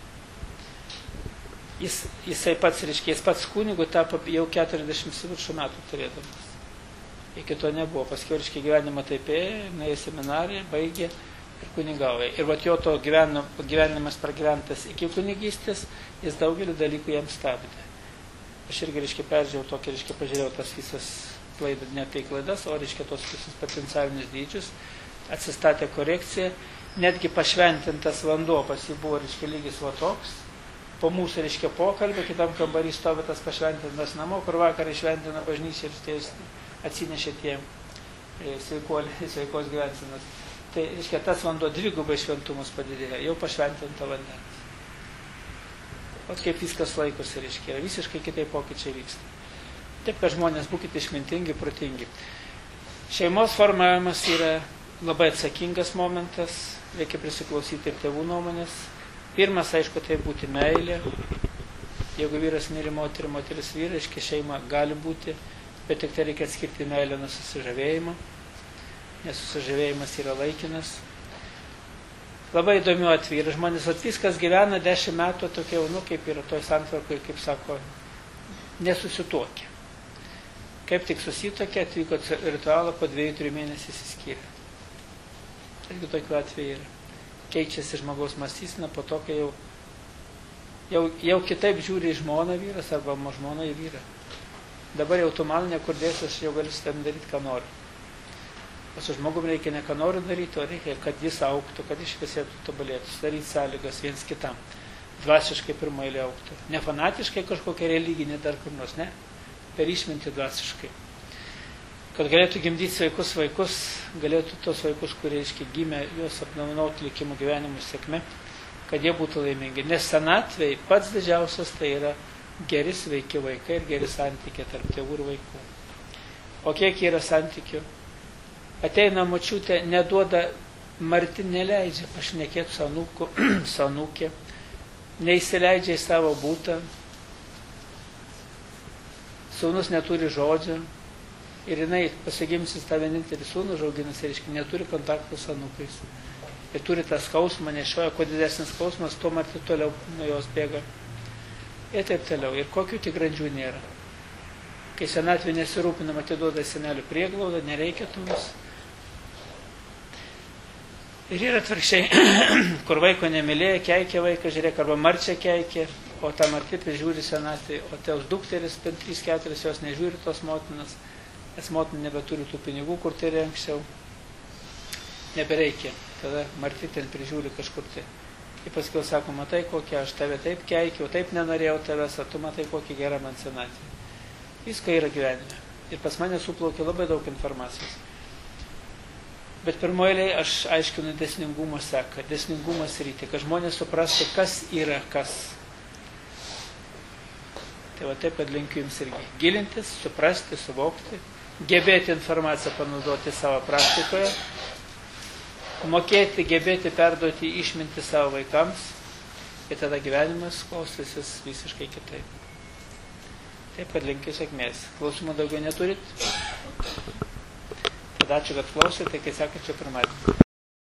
jis, jisai pats, reiškia, jis pats kunigu tapo jau keturiasdešimt viršų metų turėdamas. Iki to nebuvo. Paskiau, reiškia, gyvenimą taip ėjo, nuėjo seminariją, baigė ir kunigauja. Ir vat jo to gyvenimo, gyvenimas pragyventas iki kunigystės, jis daugelį dalykų jam stabdė. Aš irgi, reiškia, peržiūrėjau tokį, reiškia, pažiūrėjau tas visas klaidas, ne tai klaidas, o, reiškia, tos visus potencialinius dydžius, atsistatė korekcija, netgi pašventintas vanduo pas jį buvo, reiškia, lygis va toks. Po mūsų, reiškia, pokalbio, kitam kambarį stovi tas pašventintas namo, kur vakarą šventina bažnyčią ir tai atsinešė tie sveikuoliai, sveikos gyvensenos. Tai, reiškia, tas vanduo dvigubai šventumus padidėjo, jau pašventinta vandens. O kaip viskas laikosi, reiškia, visiškai kitai pokyčiai vyksta. Taip, kad žmonės būkite išmintingi, protingi. Šeimos formavimas yra labai atsakingas momentas, reikia prisiklausyti ir tėvų nuomonės. Pirmas, aišku, tai būti meilė. Jeigu vyras myli moterį, moteris vyrą, reiškia, šeima gali būti, bet tik tai reikia atskirti meilę nuo susižavėjimo, nes susižavėjimas yra laikinas. Labai įdomių atvejų. Žmonės at viskas gyvena dešimt metų tokie, nu, kaip yra toj santvarkoje, kaip sako, nesusituokė. Kaip tik susituokė, atvyko ritualą, po dviejų, trijų mėnesių įsiskyrė. Taigi tokių atvejų yra. Keičiasi žmogaus mąstysena po to, kai jau, jau, jau kitaip žiūri į žmoną vyras arba žmoną į vyrą. Dabar jau tu man nekur dėsi, aš jau galiu su tam daryti, ką noriu. O su žmogum reikia ne ką noriu daryti, o reikia, kad jis auktų, kad išvesėtų, tobulėtų, sudaryti sąlygas viens kitam. Dvasiškai pirmailė auktų. Ne fanatiškai kažkokia religinė dar kur nors, ne. Per išmintį dvasiškai. Kad galėtų gimdyti sveikus vaikus, galėtų tos vaikus, kurie, reiškia, gimė, juos apnaunauti likimų gyvenimų sėkme, kad jie būtų laimingi. Nes senatvėj pats didžiausias tai yra geri sveiki vaikai ir geri santykiai tarp tėvų ir vaikų. O kiek yra santykių? Ateina močiutė, neduoda, Martin neleidžia pašnekėti su anūku, su anūkė, neįsileidžia į savo būtą, sūnus neturi žodžio ir jinai pasigimsis tą vienintelį sūnų žauginas ir, reiškia, neturi kontaktų su anūkais. Ir turi tą skausmą, nešioja, kuo didesnis skausmas, tuo Martin toliau nuo jos bėga. Ir taip toliau. Ir kokių tik grandžių nėra. Kai senatvė nesirūpinama, atiduoda senelių prieglaudą, nereikia tų vis. Ir yra atvirkščiai, kur vaiko nemylėjo, keikė vaiką, žiūrėk, arba marčia keikė, o tą martį prižiūri senatvė, o tos dukteris, trys keturios jos nežiūri tos motinas, nes motina nebeturi tų pinigų, kur tai anksčiau. Nebereikia. Tada martį ten prižiūri kažkur tai. Ir paskui sako, matai, kokia aš tave taip keikiau, taip nenorėjau tavęs, o tu matai, kokia gera man senatvė. Visko yra gyvenime. Ir pas mane suplaukė labai daug informacijos. Bet pirmoje aš aiškinu dėsningumo seką, dėsningumo sritį, kad žmonės suprastų, kas yra kas. Tai va taip, kad linkiu jums irgi gilintis, suprasti, suvokti, gebėti informaciją panaudoti savo praktikoje, mokėti, gebėti perduoti išmintį savo vaikams ir tada gyvenimas klostysis visiškai kitaip. Taip, kad linkiu sėkmės. Klausimų daugiau neturit? Tada ačiū, kad klausėte, kai sekančio pirmadienį.